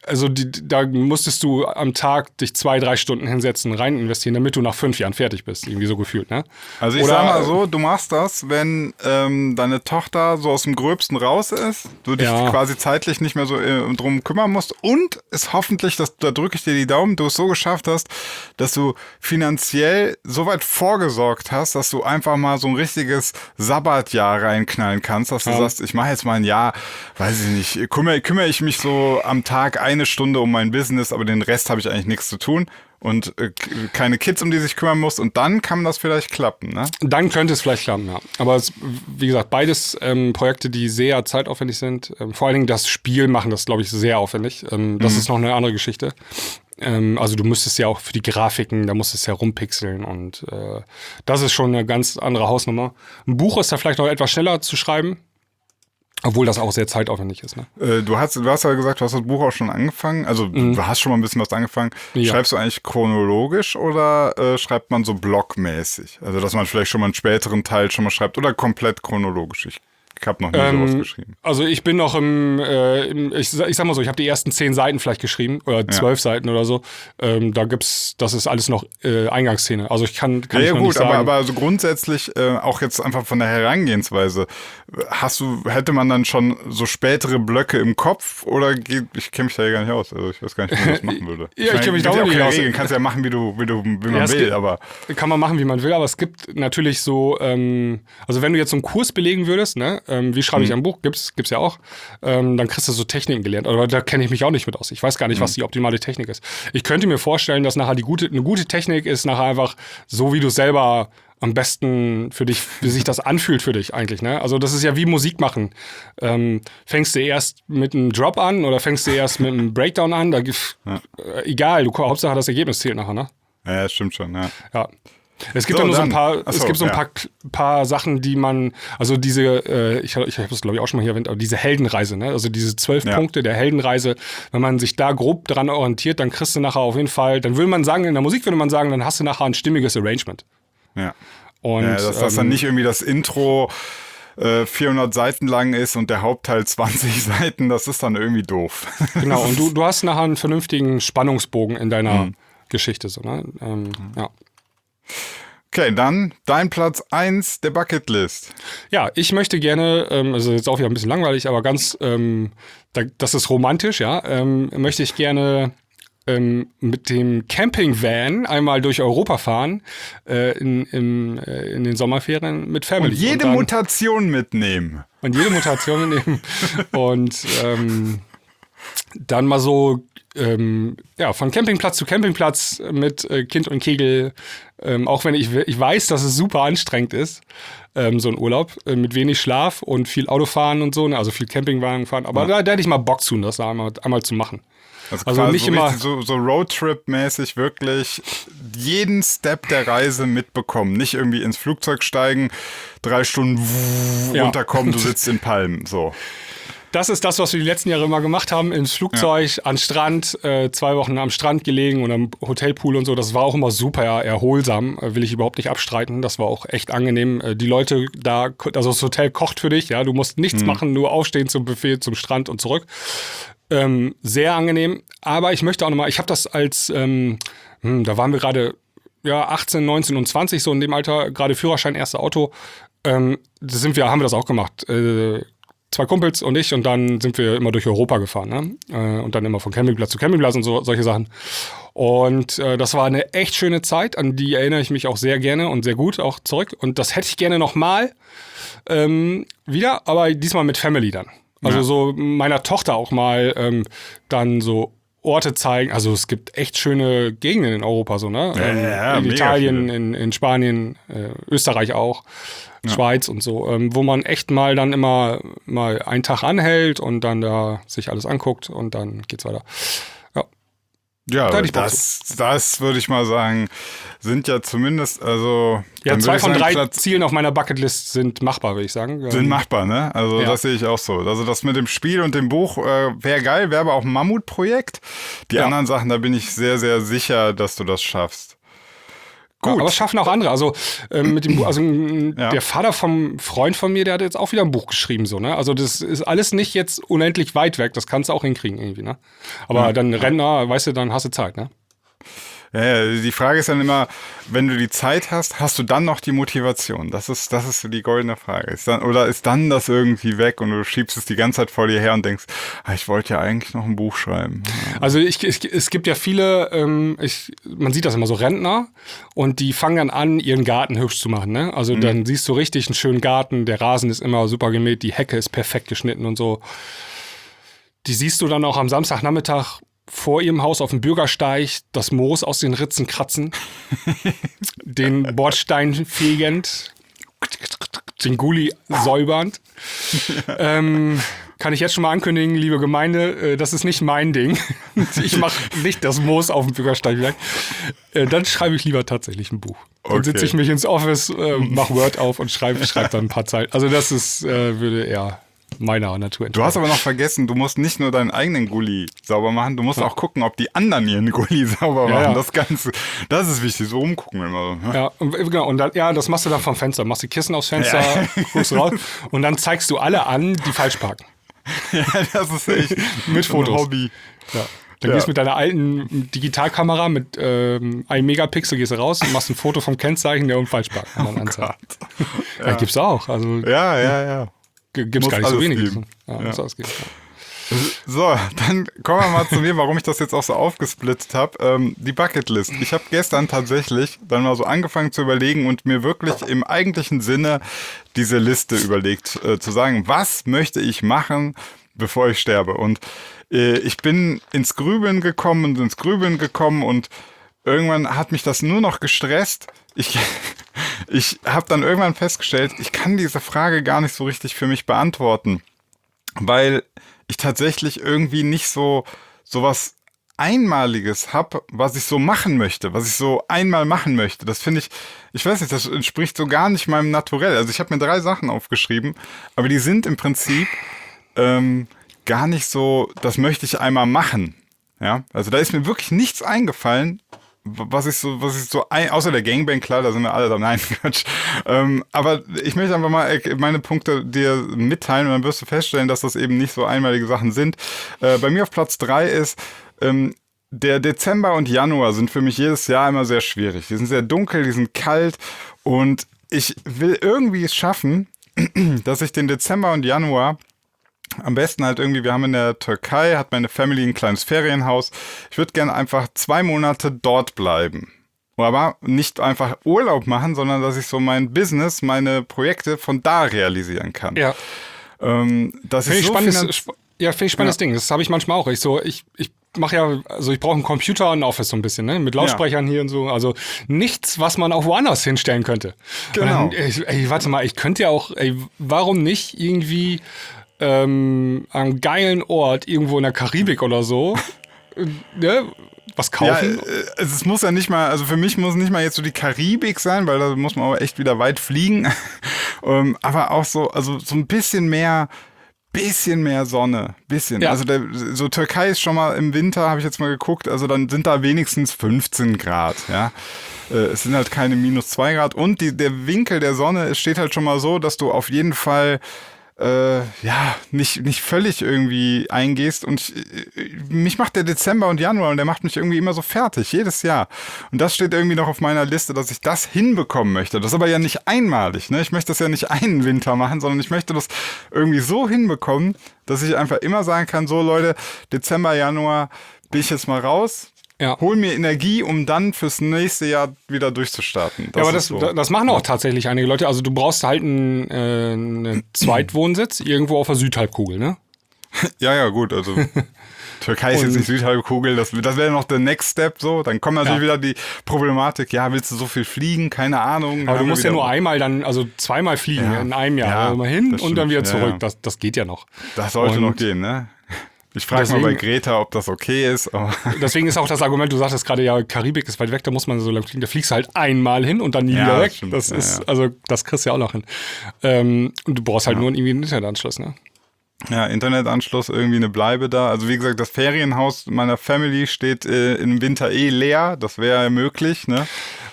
also die, da musstest du am Tag dich zwei, drei Stunden hinsetzen, rein investieren, damit du nach fünf Jahren fertig bist, irgendwie so gefühlt, ne? Also ich Oder, sag mal so, du machst das, wenn ähm, deine Tochter so aus dem Gröbsten raus ist, du dich Ja. quasi zeitlich nicht mehr so äh, drum kümmern musst und es hoffentlich, dass, da drücke ich dir die Daumen, du es so geschafft hast, dass du finanziell so weit vorgesorgt hast, dass du einfach mal so ein richtiges Sabbatjahr reinknallen kannst, dass du Ja. sagst, ich mache jetzt mal ein Jahr, weiß ich nicht, kümmere, kümmere ich mich so am Tag eine Stunde um mein Business, aber den Rest habe ich eigentlich nichts zu tun und äh, keine Kids, um die sich kümmern muss und dann kann das vielleicht klappen, ne? Dann könnte es vielleicht klappen, ja. Aber es, wie gesagt, beides ähm, Projekte, die sehr zeitaufwendig sind. Ähm, vor allen Dingen das Spiel machen das, glaube ich, sehr aufwendig. Ähm, das Mhm. ist noch eine andere Geschichte. Ähm, also du müsstest ja auch für die Grafiken, da musstest du ja rumpixeln und äh, das ist schon eine ganz andere Hausnummer. Ein Buch ist da vielleicht noch etwas schneller zu schreiben. Obwohl das auch sehr zeitaufwendig ist, ne? Äh, du hast, du hast ja gesagt, du hast das Buch auch schon angefangen. Also Mhm. du hast schon mal ein bisschen was angefangen. Ja. Schreibst du eigentlich chronologisch oder äh, schreibt man so blockmäßig? Also dass man vielleicht schon mal einen späteren Teil schon mal schreibt oder komplett chronologisch? Ich, ich habe noch nie Ähm, sowas geschrieben. Also ich bin noch im, äh, im ich, sa- ich sag mal so, ich habe die ersten zehn Seiten vielleicht geschrieben oder zwölf Seiten oder so. Ähm, da gibt's, das ist alles noch äh, Eingangsszene. Also ich kann, kann Ja, ich ja noch gut, nicht sagen. aber, aber also grundsätzlich äh, auch jetzt einfach von der Herangehensweise, hast du, hätte man dann schon so spätere Blöcke im Kopf oder geht, ich kenne mich da ja gar nicht aus, also ich weiß gar nicht, wie man das machen würde. Ja, ich kenn mich da da auch nicht aus. Regeln, kannst ja machen, wie du, wie du, wie man Ja, es will, gibt- aber Kann man machen, wie man will, aber es gibt natürlich so, ähm, also wenn du jetzt so einen Kurs belegen würdest, ne, ähm, wie schreibe ich Mhm. ein Buch, gibt's, gibt's ja auch, ähm, dann kriegst du so Techniken gelernt. Aber da kenne ich mich auch nicht mit aus. Ich weiß gar nicht, Mhm. was die optimale Technik ist. Ich könnte mir vorstellen, dass nachher die gute, eine gute Technik ist nachher einfach so, wie du selber am besten für dich, wie sich das anfühlt für dich eigentlich, ne? Also das ist ja wie Musik machen. Ähm, fängst du erst mit einem Drop an oder fängst du erst mit einem Breakdown an? Da, gif- äh, egal, du, Hauptsache das Ergebnis zählt nachher, ne? ja, das stimmt schon, ja. Ja. Es gibt So, ja nur so ein dann. paar, Ach es so, gibt so ein ja. paar, paar Sachen, die man, also diese, äh, ich, ich habe das glaube ich auch schon mal hier erwähnt, aber diese Heldenreise, ne? Also diese zwölf Ja. Punkte der Heldenreise, wenn man sich da grob dran orientiert, dann kriegst du nachher auf jeden Fall, dann würde man sagen, in der Musik würde man sagen, dann hast du nachher ein stimmiges Arrangement. Ja. Und Ja, dass das dann ähm, nicht irgendwie das Intro äh, vierhundert Seiten lang ist und der Hauptteil zwanzig Seiten, das ist dann irgendwie doof. genau, und du, du hast nachher einen vernünftigen Spannungsbogen in deiner Mhm. Geschichte, so, ne? Ähm, ja. Okay, dann dein Platz eins der Bucketlist. Ja, ich möchte gerne, ähm, also jetzt auch wieder ein bisschen langweilig, aber ganz, ähm, da, das ist romantisch, ja, ähm, möchte ich gerne ähm, mit dem Campingvan einmal durch Europa fahren äh, in, im, äh, in den Sommerferien mit Family. Und jede dann, Mutation mitnehmen. und jede Mutation nehmen und ähm, dann mal so ähm, ja, von Campingplatz zu Campingplatz mit äh, Kind und Kegel, ähm, auch wenn ich, ich weiß, dass es super anstrengend ist, ähm, so ein Urlaub, äh, mit wenig Schlaf und viel Autofahren und so, ne? Also viel Campingwagen fahren, aber Ja. da, da hätte ich mal Bock zu, das einmal, einmal zu machen. Also, Also quasi nicht so, immer- richtig so, so Roadtrip-mäßig wirklich jeden Step der Reise mitbekommen. Nicht irgendwie ins Flugzeug steigen, drei Stunden wuh, Ja. runterkommen, du sitzt in Palmen. So. Das ist das, was wir die letzten Jahre immer gemacht haben, ins Flugzeug, an Strand, äh, zwei Wochen am Strand gelegen und am Hotelpool und so. Das war auch immer super erholsam, äh, will ich überhaupt nicht abstreiten. Das war auch echt angenehm. Äh, die Leute da, also das Hotel kocht für dich, ja, du musst nichts machen, nur aufstehen zum Buffet, zum Strand und zurück. Ähm, sehr angenehm. Aber ich möchte auch nochmal, ich habe das als, ähm, hm, da waren wir gerade ja, achtzehn, neunzehn und zwanzig, so in dem Alter, gerade Führerschein, erste Auto. Ähm, da sind wir, haben wir das auch gemacht. Äh, zwei Kumpels und ich und dann sind wir immer durch Europa gefahren, ne? Äh, und dann immer von Campingplatz zu Campingplatz und so, solche Sachen. Und äh, das war eine echt schöne Zeit, an die erinnere ich mich auch sehr gerne und sehr gut auch zurück. Und das hätte ich gerne nochmal ähm, wieder, aber diesmal mit Family dann. Also Ja. so meiner Tochter auch mal ähm, dann so Orte zeigen. Also es gibt echt schöne Gegenden in Europa, so, ne? Ja, Ähm, ja, in mega Italien, viele. in, in Spanien, äh, Österreich auch, Schweiz und so, ähm, wo man echt mal dann immer mal einen Tag anhält und dann da sich alles anguckt und dann geht's weiter. Ja. Ja, Da hätte ich Bock das, das würde ich mal sagen, sind ja zumindest, also Ja, dann zwei würde ich von sagen, drei Platz, Zielen auf meiner Bucketlist sind machbar, würde ich sagen. sind Ähm, machbar, ne? Also Ja. das sehe ich auch so. Also das mit dem Spiel und dem Buch äh, wäre geil, wäre aber auch ein Mammutprojekt. Die Ja. anderen Sachen, da bin ich sehr, sehr sicher, dass du das schaffst. Gut. Aber es schaffen auch andere. Also, ähm, mit dem Buch, also Ja. der Vater vom Freund von mir, der hat jetzt auch wieder ein Buch geschrieben. So, ne? Also das ist alles nicht jetzt unendlich weit weg. Das kannst du auch hinkriegen irgendwie. Ne? Aber Ja. dann Rentner, weißt du, dann hast du Zeit. Ne? Ja, ja, die Frage ist dann immer, wenn du die Zeit hast, hast du dann noch die Motivation? Das ist, das ist so die goldene Frage. Ist dann, oder ist dann das irgendwie weg und du schiebst es die ganze Zeit vor dir her und denkst, ah, ich wollte ja eigentlich noch ein Buch schreiben. Also ich, ich, es gibt ja viele, ähm, ich, man sieht das immer so Rentner und die fangen dann an, ihren Garten hübsch zu machen. Ne? Also mhm. dann siehst du richtig einen schönen Garten, der Rasen ist immer super gemäht, die Hecke ist perfekt geschnitten und so. Die siehst du dann auch am Samstagnachmittag vor ihrem Haus auf dem Bürgersteig das Moos aus den Ritzen kratzen, den Bordstein fegend, den Gully säubernd. ähm, kann ich jetzt schon mal ankündigen, liebe Gemeinde, das ist nicht mein Ding. Ich mache nicht das Moos auf dem Bürgersteig weg. Äh, dann schreibe ich lieber tatsächlich ein Buch. Dann Okay. sitze ich mich ins Office, äh, mache Word auf und schreibe schreib dann ein paar Zeilen. Also das ist, äh, würde eher meiner Natur Du hast aber noch vergessen, du musst nicht nur deinen eigenen Gully sauber machen, du musst ja. auch gucken, ob die anderen ihren Gully sauber Ja, machen. ja. Das Ganze, das ist wichtig, so umgucken immer so. Ja, und, genau, und dann, ja, das machst du dann vom Fenster. Machst die Kissen aufs Fenster, Ja. guckst raus und dann zeigst du alle an, die falsch parken. Ja, das ist echt Mit Fotos. ein Hobby. Ja. Dann Ja. gehst du mit deiner alten Digitalkamera mit ähm, einem Megapixel gehst du raus und machst ein Foto vom Kennzeichen, der und falsch parkt. Und dann Oh anzeigen. Gott. Ja. Ja, gibt's auch. Also Ja, ja, ja. g- gibt's Muss gar nicht so alles wenig. geben. Ja, Ja. muss alles geben. So, dann kommen wir mal zu mir, warum ich das jetzt auch so aufgesplittet habe. Ähm, die Bucketlist. Ich habe gestern tatsächlich dann mal so angefangen zu überlegen und mir wirklich im eigentlichen Sinne diese Liste überlegt, äh, zu sagen, was möchte ich machen, bevor ich sterbe. Und äh, ich bin ins Grübeln gekommen und ins Grübeln gekommen und irgendwann hat mich das nur noch gestresst. Ich, ich habe dann irgendwann festgestellt, ich kann diese Frage gar nicht so richtig für mich beantworten, weil ich tatsächlich irgendwie nicht so sowas Einmaliges habe, was ich so machen möchte, was ich so einmal machen möchte. Das finde ich, ich weiß nicht, das entspricht so gar nicht meinem Naturell. Also ich habe mir drei Sachen aufgeschrieben, aber die sind im Prinzip ähm, gar nicht so, das möchte ich einmal machen. Ja, also da ist mir wirklich nichts eingefallen, was ich so, was ich so, ein, außer der Gangbang, klar, da sind wir alle da, nein, Quatsch. Ähm, aber ich möchte einfach mal meine Punkte dir mitteilen und dann wirst du feststellen, dass das eben nicht so einmalige Sachen sind. Äh, bei mir auf Platz drei ist, ähm, der Dezember und Januar sind für mich jedes Jahr immer sehr schwierig. Die sind sehr dunkel, die sind kalt und ich will irgendwie es schaffen, dass ich den Dezember und Januar am besten halt irgendwie, wir haben in der Türkei, hat meine Family ein kleines Ferienhaus. Ich würde gerne einfach zwei Monate dort bleiben. Aber nicht einfach Urlaub machen, sondern dass ich so mein Business, meine Projekte von da realisieren kann. Ja. Ähm, das Finde ist ich so spannendes, finan- sp- ja, finde ich spannendes Ja. Ding. Das habe ich manchmal auch. Ich so, ich, ich mache ja, also ich brauche einen Computer und ein Office so ein bisschen, ne? Mit Lautsprechern hier und so. Also nichts, was man auch woanders hinstellen könnte. Genau. Und dann, ey, ey, warte mal, ich könnte ja auch, ey, warum nicht irgendwie ähm, an einem geilen Ort irgendwo in der Karibik oder so, äh, ne? Was Ja, kaufen? äh, also es muss ja nicht mal, also für mich muss nicht mal jetzt so die Karibik sein, weil da muss man aber echt wieder weit fliegen. ähm, aber auch so, also so ein bisschen mehr, bisschen mehr Sonne, bisschen. Ja. Also der, so Türkei ist schon mal im Winter, habe ich jetzt mal geguckt, also dann sind da wenigstens fünfzehn Grad, ja. Äh, es sind halt keine minus zwei Grad und die, der Winkel der Sonne, es steht halt schon mal so, dass du auf jeden Fall Äh, ja, nicht, nicht völlig irgendwie eingehst und ich, mich macht der Dezember und Januar und der macht mich irgendwie immer so fertig, jedes Jahr. Und das steht irgendwie noch auf meiner Liste, dass ich das hinbekommen möchte. Das ist aber ja nicht einmalig, ne? Ich möchte das ja nicht einen Winter machen, sondern ich möchte das irgendwie so hinbekommen, dass ich einfach immer sagen kann, so Leute, Dezember, Januar bin ich jetzt mal raus. Ja. Hol mir Energie, um dann fürs nächste Jahr wieder durchzustarten. Ja, aber das, ist so. das machen auch tatsächlich einige Leute. Also du brauchst halt einen, äh, einen Zweitwohnsitz irgendwo auf der Südhalbkugel, ne? Ja, ja, gut, also Türkei ist jetzt Und- nicht Südhalbkugel, das, das wäre noch der Next Step so. Dann kommt natürlich Ja. wieder die Problematik, ja, willst du so viel fliegen? Keine Ahnung. Dann Aber du haben wir musst ja wieder- nur einmal dann, also zweimal fliegen Ja. in einem Jahr. Ja, also mal hin das und dann stimmt. wieder Ja, zurück. ja. Das, das geht ja noch. Das sollte Und noch gehen, ne? Ich frage mal bei deswegen- Greta, ob das okay ist. Aber Deswegen ist auch das Argument, du sagtest gerade, ja, Karibik ist weit weg, da muss man so lang fliegen. Da fliegst du halt einmal hin und dann nie Ja, wieder das weg. stimmt. Das Ja, ist, ja. also das kriegst du ja auch noch hin. Ähm, und du brauchst halt nur irgendwie einen Internetanschluss, ne? ja, Internetanschluss, irgendwie eine Bleibe da. Also wie gesagt, das Ferienhaus meiner Family steht äh, im Winter eh leer. Das wäre möglich, ne?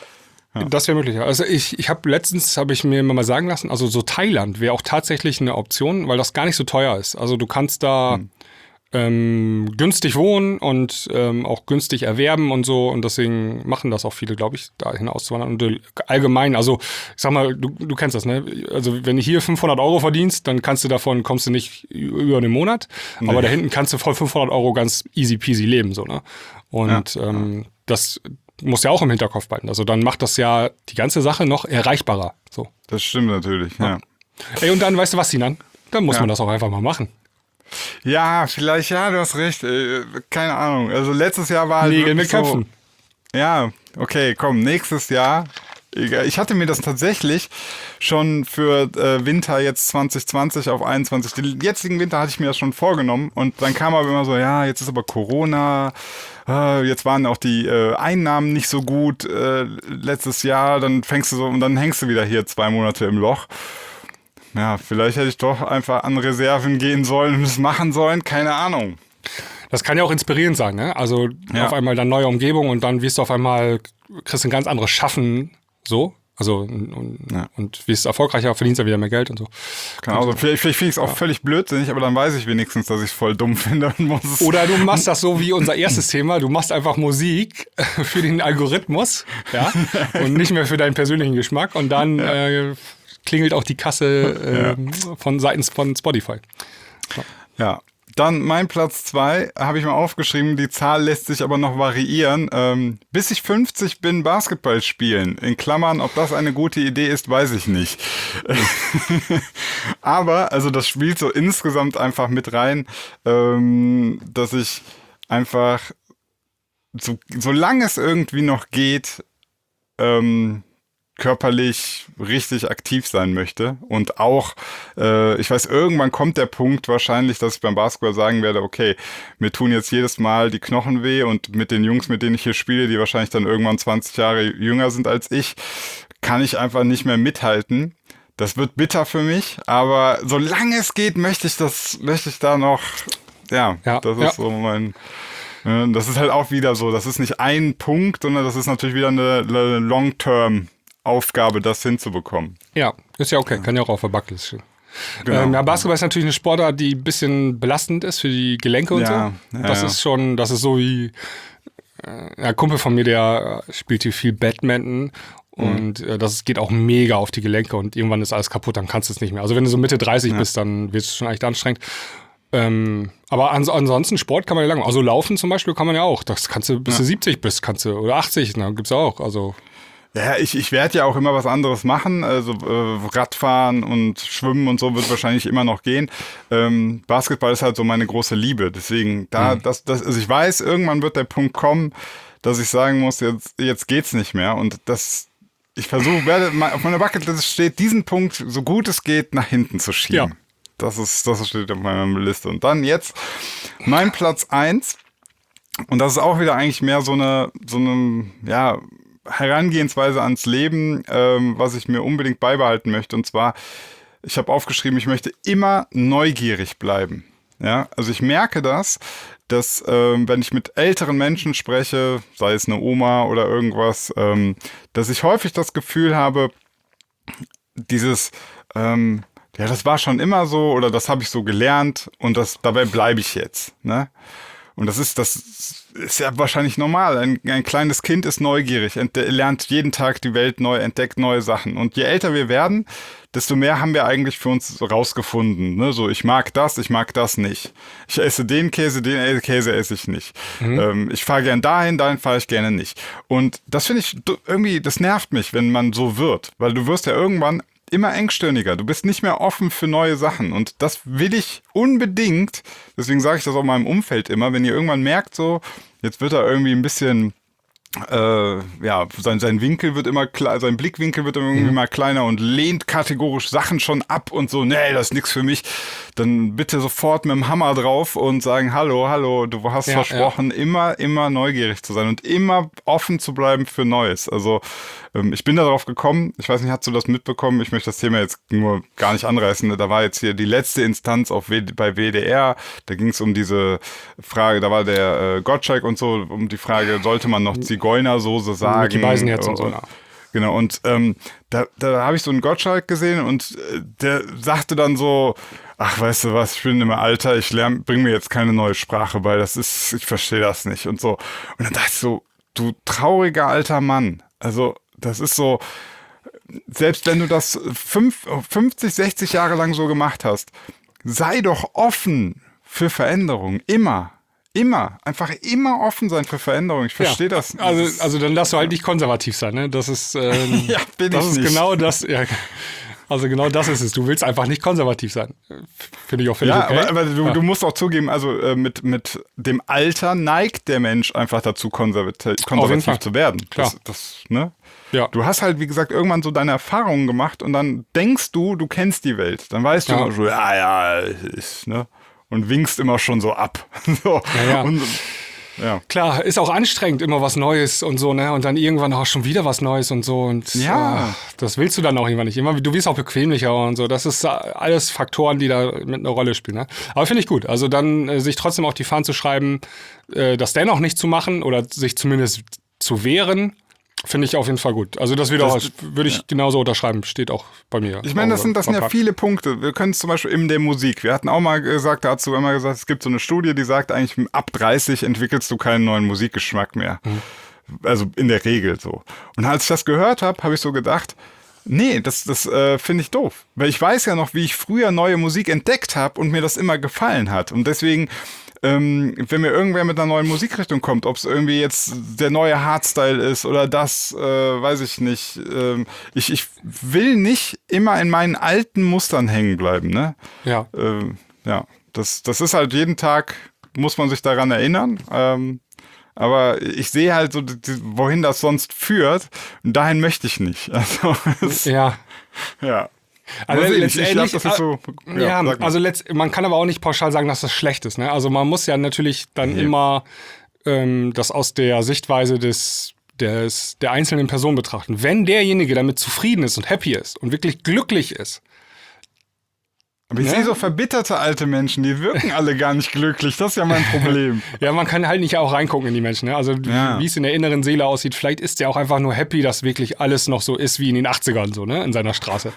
Ja. Das wäre möglich. Also ich, ich habe letztens, habe ich mir mal sagen lassen, also so Thailand wäre auch tatsächlich eine Option, weil das gar nicht so teuer ist. Also du kannst da hm. ähm, günstig wohnen und ähm, auch günstig erwerben und so und deswegen machen das auch viele, glaube ich, dahin auszuwandern. Und allgemein, also ich sag mal, du, du kennst das, ne? Also wenn du hier fünfhundert Euro verdienst, dann kannst du davon, kommst du nicht über einen Monat, nee. aber da hinten kannst du voll fünfhundert Euro ganz easy peasy leben, so, ne? Und ja. ähm, das muss ja auch im Hinterkopf behalten. Also dann macht das ja die ganze Sache noch erreichbarer. So. Das stimmt natürlich, ja. ja. Ey, und dann, weißt du was, Sinan? Dann muss ja. man das auch einfach mal machen. Ja, vielleicht, ja, du hast recht. Äh, keine Ahnung. Also letztes Jahr war halt Nägel mit Köpfen. So, ja, okay, komm, nächstes Jahr. Ich hatte mir das tatsächlich schon für äh, Winter jetzt zwanzig zwanzig auf einundzwanzig, den jetzigen Winter hatte ich mir das schon vorgenommen und dann kam aber immer so, ja, jetzt ist aber Corona, äh, jetzt waren auch die äh, Einnahmen nicht so gut äh, letztes Jahr, dann fängst du so und dann hängst du wieder hier zwei Monate im Loch. Ja, vielleicht hätte ich doch einfach an Reserven gehen sollen und es machen sollen, keine Ahnung. Das kann ja auch inspirierend sein, ne? Also ja. auf einmal dann neue Umgebung und dann wirst du auf einmal, kriegst ein ganz anderes Schaffen. So, also und, und, ja. und wie ist es erfolgreicher, verdienst du wieder mehr Geld und so. Genau, also vielleicht, vielleicht finde ich es auch ja. völlig blödsinnig, aber dann weiß ich wenigstens, dass ich es voll dumm finde. Und muss es Oder du machst das so wie unser erstes Thema, du machst einfach Musik für den Algorithmus, ja, und nicht mehr für deinen persönlichen Geschmack und dann ja. äh, klingelt auch die Kasse äh, ja. von seitens von Spotify. So. Ja. Dann mein Platz zwei, habe ich mal aufgeschrieben, die Zahl lässt sich aber noch variieren. Ähm, bis ich fünfzig bin, Basketball spielen. In Klammern, ob das eine gute Idee ist, weiß ich nicht. Aber, also das spielt so insgesamt einfach mit rein, ähm, dass ich einfach, so, solange es irgendwie noch geht, ähm, körperlich richtig aktiv sein möchte und auch, äh, ich weiß, irgendwann kommt der Punkt wahrscheinlich, dass ich beim Basketball sagen werde, okay, mir tun jetzt jedes Mal die Knochen weh und mit den Jungs, mit denen ich hier spiele, die wahrscheinlich dann irgendwann zwanzig Jahre jünger sind als ich, kann ich einfach nicht mehr mithalten. Das wird bitter für mich, aber solange es geht, möchte ich das, möchte ich da noch, ja, ja das ist ja. so mein... Das ist halt auch wieder so, das ist nicht ein Punkt, sondern das ist natürlich wieder eine, eine Long-Term Aufgabe, das hinzubekommen. Ja, ist ja okay, kann ja auch auf der Bucketlist stehen. Genau. Ähm, ja, Basketball ist natürlich eine Sportart, die ein bisschen belastend ist für die Gelenke und ja, so. Ja, das ja. ist schon, das ist so wie äh, ein Kumpel von mir, der spielt hier viel Badminton und mhm. äh, das geht auch mega auf die Gelenke und irgendwann ist alles kaputt, dann kannst du es nicht mehr. Also wenn du so Mitte dreißig ja. bist, dann wird es schon echt anstrengend. Ähm, aber ans- ansonsten Sport kann man ja lang. Also Laufen zum Beispiel kann man ja auch. Das kannst du, bis ja. du siebzig bist, kannst du, oder achtzig, na, gibt's auch. Also Ja, ich, ich werde ja auch immer was anderes machen. Also äh, Radfahren und Schwimmen und so wird wahrscheinlich immer noch gehen. Ähm, Basketball ist halt so meine große Liebe. Deswegen, da, mhm. das, das, also ich weiß, irgendwann wird der Punkt kommen, dass ich sagen muss, jetzt, jetzt geht's nicht mehr. Und das, ich versuche, werde auf meiner Bucketlist steht, diesen Punkt, so gut es geht, nach hinten zu schieben. Ja. Das ist, das steht auf meiner Liste. Und dann jetzt mein Platz eins. Und das ist auch wieder eigentlich mehr so eine, so eine, ja, Herangehensweise ans Leben, ähm, was ich mir unbedingt beibehalten möchte. Und zwar, ich habe aufgeschrieben, ich möchte immer neugierig bleiben. Ja, also ich merke das, dass ähm, wenn ich mit älteren Menschen spreche, sei es eine Oma oder irgendwas, ähm, dass ich häufig das Gefühl habe, dieses, ähm, ja, das war schon immer so oder das habe ich so gelernt und das dabei bleibe ich jetzt. Ne? Und das ist, das ist ja wahrscheinlich normal. Ein, ein kleines Kind ist neugierig, ent- lernt jeden Tag die Welt neu, entdeckt neue Sachen. Und je älter wir werden, desto mehr haben wir eigentlich für uns rausgefunden. Ne? So, ich mag das, ich mag das nicht. Ich esse den Käse, den Käse esse ich nicht. Mhm. Ähm, ich fahre gern dahin, dahin fahre ich gerne nicht. Und das finde ich irgendwie, das nervt mich, wenn man so wird. Weil du wirst ja irgendwann immer engstirniger. Du bist nicht mehr offen für neue Sachen. Und das will ich unbedingt, deswegen sage ich das auch meinem Umfeld immer, wenn ihr irgendwann merkt, so, jetzt wird er irgendwie ein bisschen, äh, ja, sein, sein Winkel wird immer klar, sein Blickwinkel wird irgendwie mhm. mal kleiner und lehnt kategorisch Sachen schon ab und so, nee, das ist nichts für mich. Dann bitte sofort mit dem Hammer drauf und sagen, hallo, hallo, du hast ja, versprochen, ja. immer, immer neugierig zu sein und immer offen zu bleiben für Neues. Also ähm, ich bin darauf gekommen, ich weiß nicht, hast du das mitbekommen? Ich möchte das Thema jetzt nur gar nicht anreißen. Da war jetzt hier die letzte Instanz auf w- bei W D R, da ging es um diese Frage, da war der äh, Gottschalk und so, um die Frage, sollte man noch Zigeunersoße sagen? Micky Beisenherz und so, ja. Genau, und ähm, da, da habe ich so einen Gottschalk gesehen und äh, der sagte dann so, ach, weißt du was, ich bin immer Alter, ich lerne, bring mir jetzt keine neue Sprache bei, das ist, ich verstehe das nicht und so. Und dann dachte ich so, du trauriger alter Mann, also das ist so, selbst wenn du das fünf, fünfzig, sechzig Jahre lang so gemacht hast, sei doch offen für Veränderung, immer. Immer, einfach immer offen sein für Veränderung. Ich verstehe ja, das. Also, also dann darfst du halt nicht konservativ sein, ne? Das ist, ähm, ja, bin das ich ist nicht. genau das. Ja, also genau das ist es. Du willst einfach nicht konservativ sein. Finde ich auch völlig ja, okay. aber, aber du, ja. du musst auch zugeben, also äh, mit, mit dem Alter neigt der Mensch einfach dazu, konservativ, konservativ zu werden. Klar. Das, das, ne? Ja. Du hast halt, wie gesagt, irgendwann so deine Erfahrungen gemacht und dann denkst du, du kennst die Welt. Dann weißt du ja. immer so, ja, ja, ist, ne? Und winkst immer schon so ab. so. Ja, ja. Und, ja. Klar, ist auch anstrengend, immer was Neues und so, ne? Und dann irgendwann auch schon wieder was Neues und so. Und ja. äh, das willst du dann auch irgendwann nicht. Immer, du wirst auch bequemlicher und so. Das ist alles Faktoren, die da mit einer Rolle spielen. Ne? Aber finde ich gut. Also dann äh, sich trotzdem auf die Fahnen zu schreiben, äh, das dennoch nicht zu machen oder sich zumindest zu wehren, finde ich auf jeden Fall gut. Also das, das würde ich ja. genauso unterschreiben, steht auch bei mir. Ich meine, das sind, das sind ja viele Punkte. Wir können es zum Beispiel in der Musik. Wir hatten auch mal gesagt, dazu immer gesagt, es gibt so eine Studie, die sagt eigentlich, ab dreißig entwickelst du keinen neuen Musikgeschmack mehr. Mhm. Also in der Regel so. Und als ich das gehört habe, habe ich so gedacht, nee, das, das äh, finde ich doof. Weil ich weiß ja noch, wie ich früher neue Musik entdeckt habe und mir das immer gefallen hat. Und deswegen... Ähm, wenn mir irgendwer mit einer neuen Musikrichtung kommt, ob es irgendwie jetzt der neue Hardstyle ist oder das, äh, weiß ich nicht. Ähm, ich, ich will nicht immer in meinen alten Mustern hängen bleiben, ne? Ja. Ähm, ja, das, das ist halt jeden Tag, muss man sich daran erinnern. Ähm, aber ich sehe halt so, wohin das sonst führt. Und dahin möchte ich nicht. Also, es, ja. Ja. Also sehen, letztendlich, ich glaub, das ist so, ja, ja also letzt, man kann aber auch nicht pauschal sagen, dass das schlecht ist. Ne? Also man muss ja natürlich dann ja. immer ähm, das aus der Sichtweise des, des der einzelnen Person betrachten. Wenn derjenige damit zufrieden ist und happy ist und wirklich glücklich ist. Aber ich ja? sehe so verbitterte alte Menschen, die wirken alle gar nicht glücklich. Das ist ja mein Problem. Ja, man kann halt nicht auch reingucken in die Menschen. Ne? Also ja. wie es in der inneren Seele aussieht. Vielleicht ist der auch einfach nur happy, dass wirklich alles noch so ist wie in den achtzigern so, ne? In seiner Straße.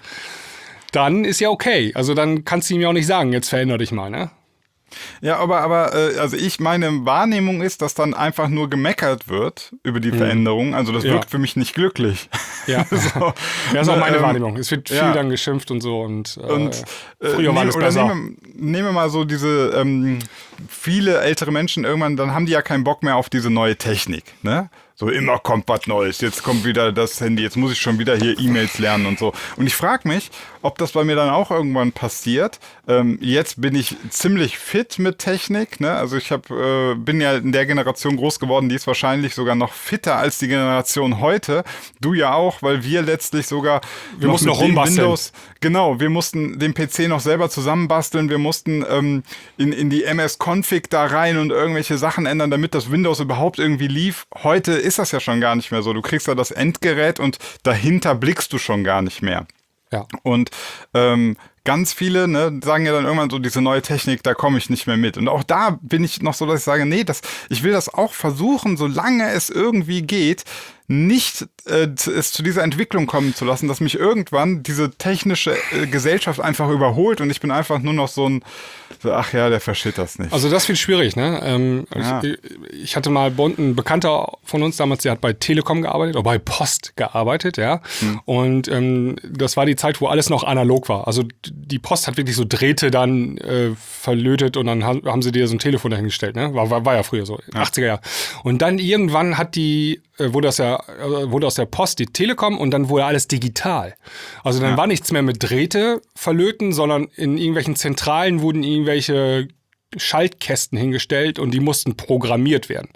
Dann ist ja okay. Also dann kannst du ihm ja auch nicht sagen, jetzt veränder dich mal, ne? Ja, aber, aber äh, also ich, meine Wahrnehmung ist, dass dann einfach nur gemeckert wird über die mhm. Veränderung. Also das wirkt ja. für mich nicht glücklich. Ja, so. Ja, ist auch meine ähm, Wahrnehmung. Es wird viel ja. dann geschimpft und so. Und, äh, und äh, früher war alles besser. Nehmen, nehmen wir mal so diese ähm, viele ältere Menschen irgendwann, dann haben die ja keinen Bock mehr auf diese neue Technik, ne? So, immer kommt was Neues, jetzt kommt wieder das Handy, jetzt muss ich schon wieder hier E-Mails lernen und so. Und ich frage mich, ob das bei mir dann auch irgendwann passiert. Ähm, jetzt bin ich ziemlich fit mit Technik, ne? Also ich hab, äh, bin ja in der Generation groß geworden, die ist wahrscheinlich sogar noch fitter als die Generation heute. Du ja auch, weil wir letztlich sogar wir mussten noch rumbasteln. Windows, genau, wir mussten den P C noch selber zusammenbasteln, wir mussten ähm, in, in die M S-Config da rein und irgendwelche Sachen ändern, damit das Windows überhaupt irgendwie lief. Heute ist das ja schon gar nicht mehr so. Du kriegst da das Endgerät und dahinter blickst du schon gar nicht mehr. Ja. Und ähm, ganz viele ne, sagen ja dann irgendwann so, diese neue Technik, da komme ich nicht mehr mit. Und auch da bin ich noch so, dass ich sage, nee, das, ich will das auch versuchen, solange es irgendwie geht, nicht äh, es zu dieser Entwicklung kommen zu lassen, dass mich irgendwann diese technische äh, Gesellschaft einfach überholt und ich bin einfach nur noch so ein, so, ach ja, der versteht das nicht. Also das wird schwierig, ne? Ähm, ja. ich, ich hatte mal ein Bekannter von uns damals, der hat bei Telekom gearbeitet, oder bei Post gearbeitet, ja. Hm. Und ähm, das war die Zeit, wo alles noch analog war. Also die Post hat wirklich so Drähte dann äh, verlötet und dann haben sie dir so ein Telefon dahingestellt, ne? War, war, war ja früher so, ja. achtziger Jahre. Und dann irgendwann hat die wurde aus, der, wurde aus der Post die Telekom und dann wurde alles digital. Also dann ja. war nichts mehr mit Drähte verlöten, sondern in irgendwelchen Zentralen wurden irgendwelche Schaltkästen hingestellt und die mussten programmiert werden.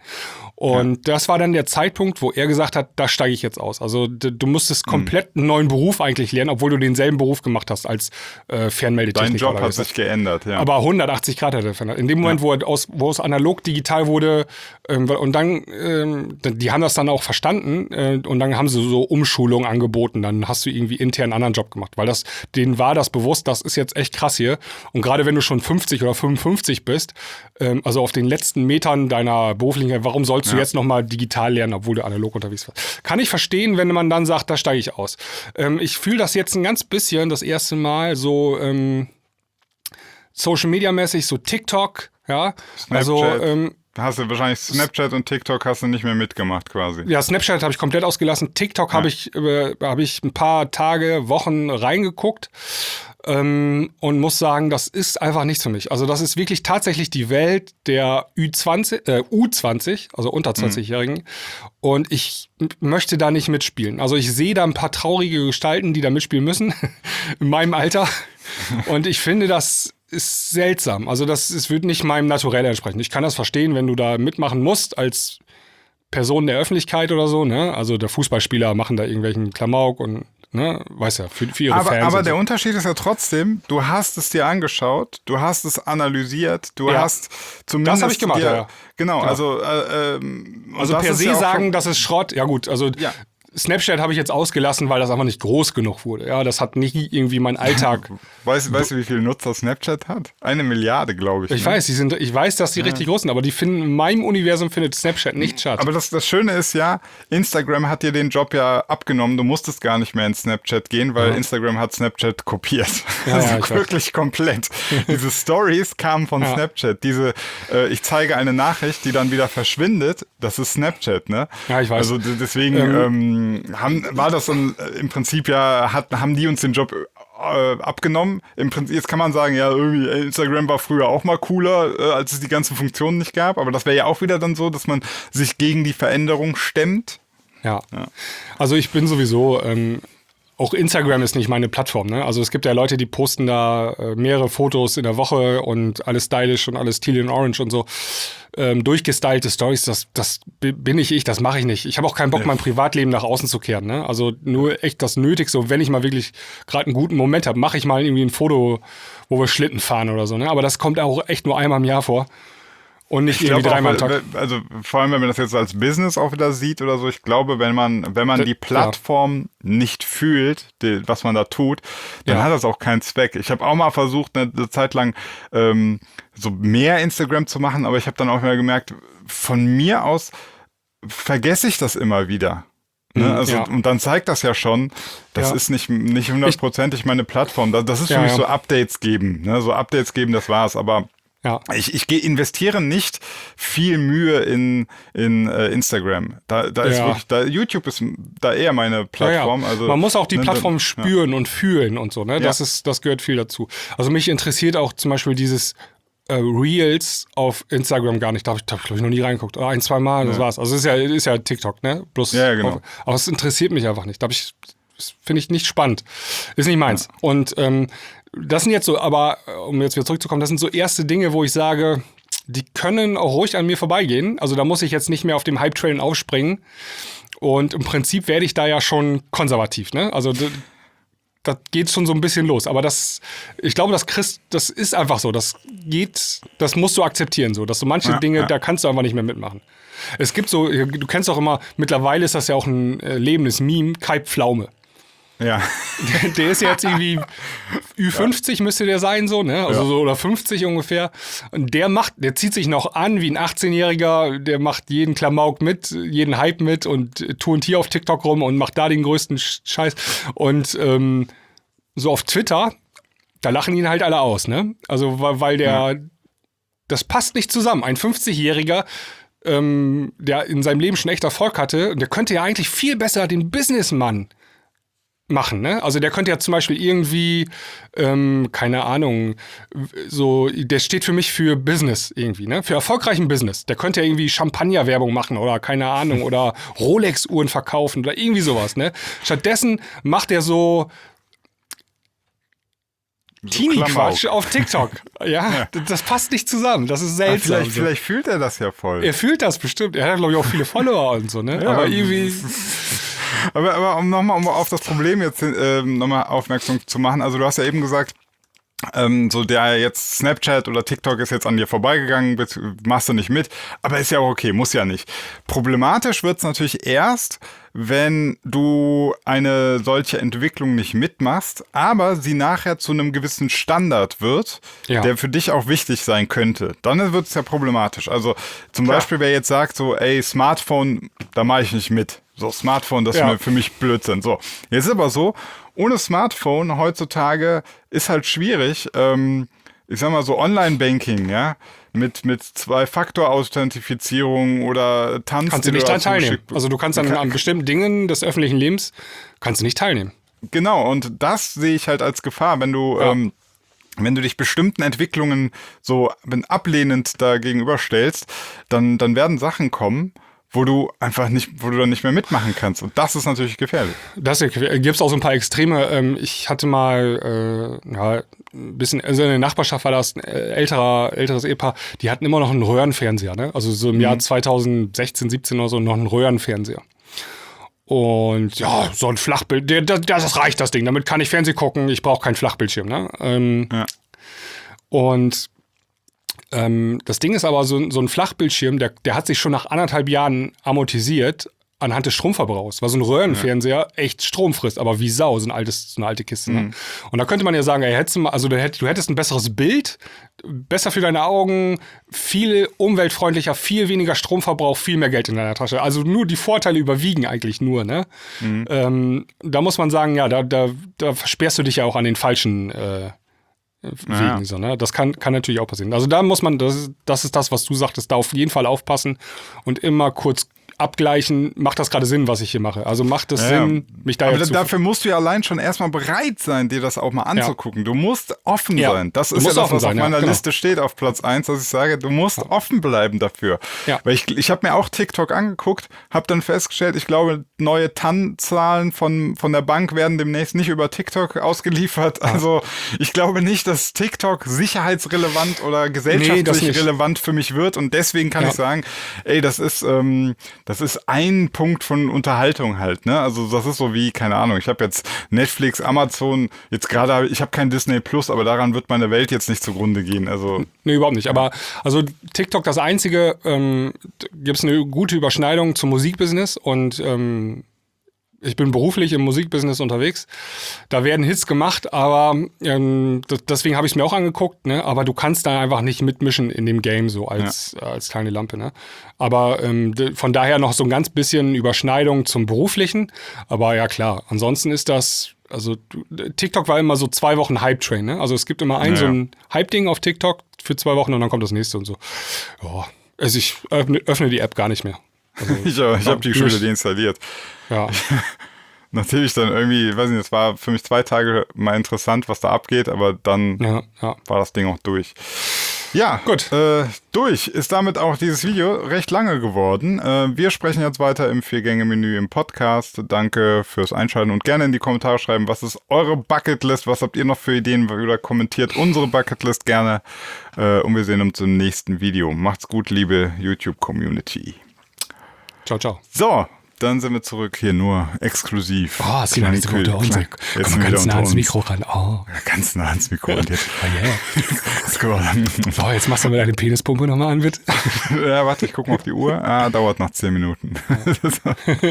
Und ja. das war dann der Zeitpunkt, wo er gesagt hat, da steige ich jetzt aus. Also d- du musstest komplett einen neuen Beruf eigentlich lernen, obwohl du denselben Beruf gemacht hast als äh, Fernmeldetechniker. Dein Job hat sich geändert, ja. Aber hundertachtzig Grad hat er verändert. In dem Moment, ja. wo, er aus, wo es analog digital wurde, ähm, und dann, ähm, die haben das dann auch verstanden äh, und dann haben sie so Umschulungen angeboten. Dann hast du irgendwie intern einen anderen Job gemacht, weil das denen war das bewusst, das ist jetzt echt krass hier. Und gerade wenn du schon fünfzig oder fünfundfünfzig bist, ähm, also auf den letzten Metern deiner beruflichen, warum sollst musst ja. du jetzt nochmal digital lernen, obwohl du analog unterwegs warst. Kann ich verstehen, wenn man dann sagt, da steige ich aus. Ähm, ich fühle das jetzt ein ganz bisschen, das erste Mal so ähm, Social-Media-mäßig, so TikTok, ja. Snapchat. Also ähm, Hast du wahrscheinlich Snapchat und TikTok hast du nicht mehr mitgemacht quasi. Ja, Snapchat habe ich komplett ausgelassen. TikTok Ja. habe ich, äh, hab ich ein paar Tage, Wochen reingeguckt ähm, und muss sagen, das ist einfach nichts für mich. Also das ist wirklich tatsächlich die Welt der Ü zwanzig, äh, U zwanzig, also unter zwanzigjährigen. Mhm. Und ich m- möchte da nicht mitspielen. Also ich sehe da ein paar traurige Gestalten, die da mitspielen müssen, in meinem Alter. Und ich finde, das ist seltsam. Also das, es wird nicht meinem Naturell entsprechen. Ich kann das verstehen, wenn du da mitmachen musst als Person der Öffentlichkeit oder so, ne? Also der Fußballspieler machen da irgendwelchen Klamauk und, ne, weiß ja, für, für ihre aber, Fans. Aber und der so. Unterschied ist ja trotzdem, du hast es dir angeschaut, du hast es analysiert, du Ja. hast zumindest Das habe ich gemacht, dir, ja, ja. Genau, Genau. also äh, ähm, und Also das per ist se ja auch sagen, schon- das ist Schrott. Ja gut, also Ja. Snapchat habe ich jetzt ausgelassen, weil das einfach nicht groß genug wurde. Ja, das hat nicht irgendwie meinen Alltag. Weißt, weißt du, wie viele Nutzer Snapchat hat? Eine Milliarde, glaube ich. Ich ne? weiß, die sind, ich weiß, dass die richtig groß sind, aber die finden, in meinem Universum findet Snapchat nicht statt. Aber das, das Schöne ist ja, Instagram hat dir den Job ja abgenommen. Du musstest gar nicht mehr in Snapchat gehen, weil Ja. Instagram hat Snapchat kopiert. Ja, also ja, ich weiß. wirklich komplett. Diese Stories kamen von Ja. Snapchat. Diese, äh, ich zeige eine Nachricht, die dann wieder verschwindet. Das ist Snapchat, ne? Ja, ich weiß. Also d- deswegen ähm, haben, war das dann, äh, im Prinzip ja, hat, haben die uns den Job äh, abgenommen. Im Prinzip, jetzt kann man sagen, ja, irgendwie Instagram war früher auch mal cooler, äh, als es die ganzen Funktionen nicht gab. Aber das wäre ja auch wieder dann so, dass man sich gegen die Veränderung stemmt. Ja. Also ich bin sowieso, ähm, auch Instagram ist nicht meine Plattform, ne? Also es gibt ja Leute, die posten da äh, mehrere Fotos in der Woche und alles stylisch und alles teal in orange und so. Ähm, durchgestylte Stories, das, das bi- bin nicht ich, das mache ich nicht. Ich habe auch keinen Bock, Ja. mein Privatleben nach außen zu kehren, ne? Also nur echt das Nötigste. Und wenn ich mal wirklich gerade einen guten Moment habe, mache ich mal irgendwie ein Foto, wo wir Schlitten fahren oder so, ne? Aber das kommt auch echt nur einmal im Jahr vor. Und nicht Ich irgendwie glaube dreimal am auch, Tag. also vor allem, wenn man das jetzt als Business auch wieder sieht oder so, ich glaube, wenn man, wenn man Da- die Plattform nicht fühlt, die, was man da tut, dann Ja. hat das auch keinen Zweck. Ich habe auch mal versucht, eine, eine Zeit lang ähm, so mehr Instagram zu machen, aber ich habe dann auch mal gemerkt, von mir aus vergesse ich das immer wieder. Ne? Mhm, Also, ja. und dann zeigt das ja schon, das Ja. ist nicht, nicht hundertprozentig meine Plattform. Das, das ist für Ja, mich ja. so Updates geben. Ne? So Updates geben, das war's. Aber Ja. ich, ich geh- investiere nicht viel Mühe in, in äh, Instagram. Da, da ist Ja. wirklich, da, YouTube ist da eher meine Plattform. Ja, ja. Also, Man muss auch die ne, Plattform da- spüren und fühlen und so, ne? Das Ja. ist, das gehört viel dazu. Also mich interessiert auch zum Beispiel dieses äh, Reels auf Instagram gar nicht. Da habe ich, da hab ich glaube ich, noch nie reingeguckt. Oder ein, zwei Mal, das Ja. war's. Also es ist ja, ist ja TikTok, ne? Bloß Ja, ja, genau. auf, aber es interessiert mich einfach nicht. Da hab ich, das finde ich nicht spannend. Ist nicht meins. Und ähm, das sind jetzt so, aber äh, um jetzt wieder zurückzukommen, das sind so erste Dinge, wo ich sage, die können auch ruhig an mir vorbeigehen. Also da muss ich jetzt nicht mehr auf dem Hype-Train aufspringen. Und im Prinzip werde ich da ja schon konservativ, ne? Also d- das geht schon so ein bisschen los. Aber das, ich glaube, das Christ, das ist einfach so. Das geht, das musst du akzeptieren, so, dass du manche Ja, Dinge, ja. da kannst du einfach nicht mehr mitmachen. Es gibt so, du kennst auch immer, mittlerweile ist das ja auch ein äh, lebendes Meme, Kai Pflaume. Ja. Der, der ist jetzt irgendwie Ü fünfzig müsste der sein, so, ne? Also Ja. so oder fünfzig ungefähr. Und der macht, der zieht sich noch an wie ein achtzehnjähriger, der macht jeden Klamauk mit, jeden Hype mit und äh, turnt hier auf TikTok rum und macht da den größten Sch- Scheiß. Und ähm, so auf Twitter, da lachen ihn halt alle aus, ne? Also weil, weil der, das passt nicht zusammen. Ein fünfzigjähriger, ähm, der in seinem Leben schon echt Erfolg hatte, der könnte ja eigentlich viel besser den Businessmann machen, ne? Also der könnte ja zum Beispiel irgendwie, ähm, keine Ahnung, so, der steht für mich für Business irgendwie, ne? Für erfolgreichen Business. Der könnte ja irgendwie Champagner-Werbung machen oder keine Ahnung oder Rolex-Uhren verkaufen oder irgendwie sowas, ne? Stattdessen macht er so Teenie-Quatsch Klamauk. auf TikTok. Ja, d- das passt nicht zusammen. Das ist Aber seltsam. vielleicht, so. vielleicht fühlt er das ja voll. Er fühlt das bestimmt. Er hat, glaube ich, auch viele Follower und so, ne? Ja. Aber irgendwie. Aber, aber um nochmal um auf das Problem jetzt ähm, nochmal aufmerksam zu machen, also du hast ja eben gesagt, Ähm, so der jetzt Snapchat oder TikTok ist jetzt an dir vorbeigegangen, machst du nicht mit, aber ist ja auch okay, muss ja nicht. Problematisch wird's natürlich erst, wenn du eine solche Entwicklung nicht mitmachst, aber sie nachher zu einem gewissen Standard wird, ja. der für dich auch wichtig sein könnte. Dann wird's ja problematisch. Also zum Klar. Beispiel, wer jetzt sagt so, ey, Smartphone, da mache ich nicht mit. So, Smartphone, das ja. ist für mich Blödsinn. So, jetzt ist aber so, ohne Smartphone heutzutage ist halt schwierig, ähm, ich sag mal so Online-Banking, ja, mit, mit Zwei-Faktor-Authentifizierung oder Tanzen. Kannst du nicht daran teilnehmen. Also du kannst an, an bestimmten Dingen des öffentlichen Lebens, kannst du nicht teilnehmen. Genau, und das sehe ich halt als Gefahr, wenn du... Ja. Ähm, Wenn du dich bestimmten Entwicklungen so ablehnend da gegenüberstellst, dann, dann werden Sachen kommen, wo du einfach nicht, wo du dann nicht mehr mitmachen kannst. Und das ist natürlich gefährlich. Das gibt es auch so ein paar Extreme. Ich hatte mal äh, ja, ein bisschen, also in der Nachbarschaft war das ein älterer, älteres Ehepaar, die hatten immer noch einen Röhrenfernseher, ne? Also so im mhm. Jahr zweitausendsechzehn, siebzehn oder so noch einen Röhrenfernseher. Und ja, so ein Flachbild, das, das reicht das Ding, damit kann ich Fernsehen gucken, ich brauche keinen Flachbildschirm. Ne? Ähm, ja. Und ähm, das Ding ist aber, so, so ein Flachbildschirm, der, der hat sich schon nach anderthalb Jahren amortisiert anhand des Stromverbrauchs, weil so ein Röhrenfernseher ja. echt Strom frisst, aber wie Sau, so, ein altes, so eine alte Kiste. Ne? Mhm. Und da könnte man ja sagen, ey, hättest du, mal, also du hättest, du hättest ein besseres Bild, besser für deine Augen, viel umweltfreundlicher, viel weniger Stromverbrauch, viel mehr Geld in deiner Tasche. Also nur die Vorteile überwiegen eigentlich nur. Ne? Mhm. Ähm, da muss man sagen, ja, da, da, da versperrst du dich ja auch an den falschen äh, Wegen. Ja. So, ne? Das kann, kann natürlich auch passieren. Also da muss man, das ist, das ist das, was du sagtest, da auf jeden Fall aufpassen und immer kurz abgleichen, macht das gerade Sinn, was ich hier mache? Also macht es ja, Sinn, mich da aber jetzt da, dafür musst du ja allein schon erstmal bereit sein, dir das auch mal anzugucken. Ja. Du musst offen ja. sein. Das du ist ja das, was sein, auf meiner ja, genau. Liste steht auf Platz eins, dass ich sage, du musst ja. offen bleiben dafür. Ja. Weil ich, ich habe mir auch TikTok angeguckt, habe dann festgestellt, ich glaube, neue T A N-Zahlen von, von der Bank werden demnächst nicht über TikTok ausgeliefert. Ja. Also ich glaube nicht, dass TikTok sicherheitsrelevant oder gesellschaftlich nee, relevant für mich wird. Und deswegen kann ja. ich sagen, ey, das ist... Ähm, Das ist ein Punkt von Unterhaltung halt, ne? Also das ist so wie, keine Ahnung, ich habe jetzt Netflix, Amazon, jetzt gerade, ich habe kein Disney Plus, aber daran wird meine Welt jetzt nicht zugrunde gehen. Also nee, überhaupt nicht. Aber also TikTok, das Einzige, ähm, gibt es eine gute Überschneidung zum Musikbusiness und ähm, ich bin beruflich im Musikbusiness unterwegs. Da werden Hits gemacht, aber ähm, das, deswegen habe ich es mir auch angeguckt. Ne? Aber du kannst da einfach nicht mitmischen in dem Game so als, ja. äh, als kleine Lampe. Ne? Aber ähm, von daher noch so ein ganz bisschen Überschneidung zum Beruflichen. Aber ja klar, ansonsten ist das, also TikTok war immer so zwei Wochen Hype-Train. Ne? Also es gibt immer ein ja, so ein Hype-Ding auf TikTok für zwei Wochen und dann kommt das nächste und so. Ja, also ich öffne, öffne die App gar nicht mehr. Also, ich ich habe die Schule deinstalliert. Ja. Nachdem ich dann irgendwie, weiß nicht, es war für mich zwei Tage mal interessant, was da abgeht, aber dann ja, ja. war das Ding auch durch. Ja, gut. Äh, durch ist damit auch dieses Video recht lange geworden. Äh, wir sprechen jetzt weiter im Vier-Gänge-Menü im Podcast. Danke fürs Einschalten und gerne in die Kommentare schreiben, was ist eure Bucketlist, was habt ihr noch für Ideen oder kommentiert unsere Bucketlist gerne. Äh, und wir sehen uns im nächsten Video. Macht's gut, liebe YouTube-Community. Ciao, ciao. So, dann sind wir zurück hier nur exklusiv. Oh, Sinan ist unter uns. Komm mal ganz nah ans Mikro ran. Oh. Ja, ganz nah ans Mikro. Und jetzt. Oh, yeah. So, jetzt machst du mir deine Penispumpe nochmal an, bitte. Ja, warte, ich gucke mal auf die Uhr. Ah, dauert noch zehn Minuten. Gut,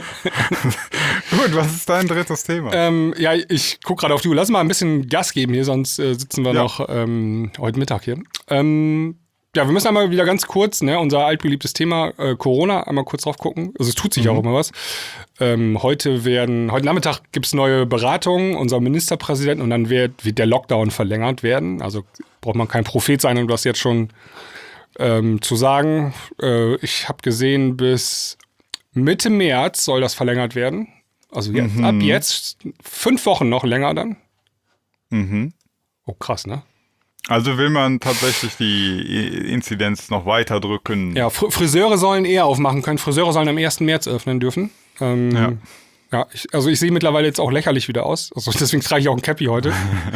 was ist dein drittes Thema? Ähm, ja, ich gucke gerade auf die Uhr. Lass mal ein bisschen Gas geben hier, sonst äh, sitzen wir ja. noch ähm, heute Mittag hier. Ähm, Ja, wir müssen einmal wieder ganz kurz, ne, unser altbeliebtes Thema äh, Corona, einmal kurz drauf gucken. Also es tut sich mhm. auch immer was. Ähm, heute werden, heute Nachmittag gibt es neue Beratungen, unser Ministerpräsident, und dann wird, wird der Lockdown verlängert werden. Also braucht man kein Prophet sein, um das jetzt schon ähm, zu sagen. Äh, ich habe gesehen, bis Mitte März soll das verlängert werden. Also jetzt, mhm. ab jetzt fünf Wochen noch länger dann. Mhm. Oh, krass, ne? Also will man tatsächlich die Inzidenz noch weiter drücken? Ja, Fr- Friseure sollen eher aufmachen können. Friseure sollen am ersten März öffnen dürfen. Ähm, ja. Ja, ich, also ich sehe mittlerweile jetzt auch lächerlich wieder aus. Also deswegen trage ich auch ein Cappy heute.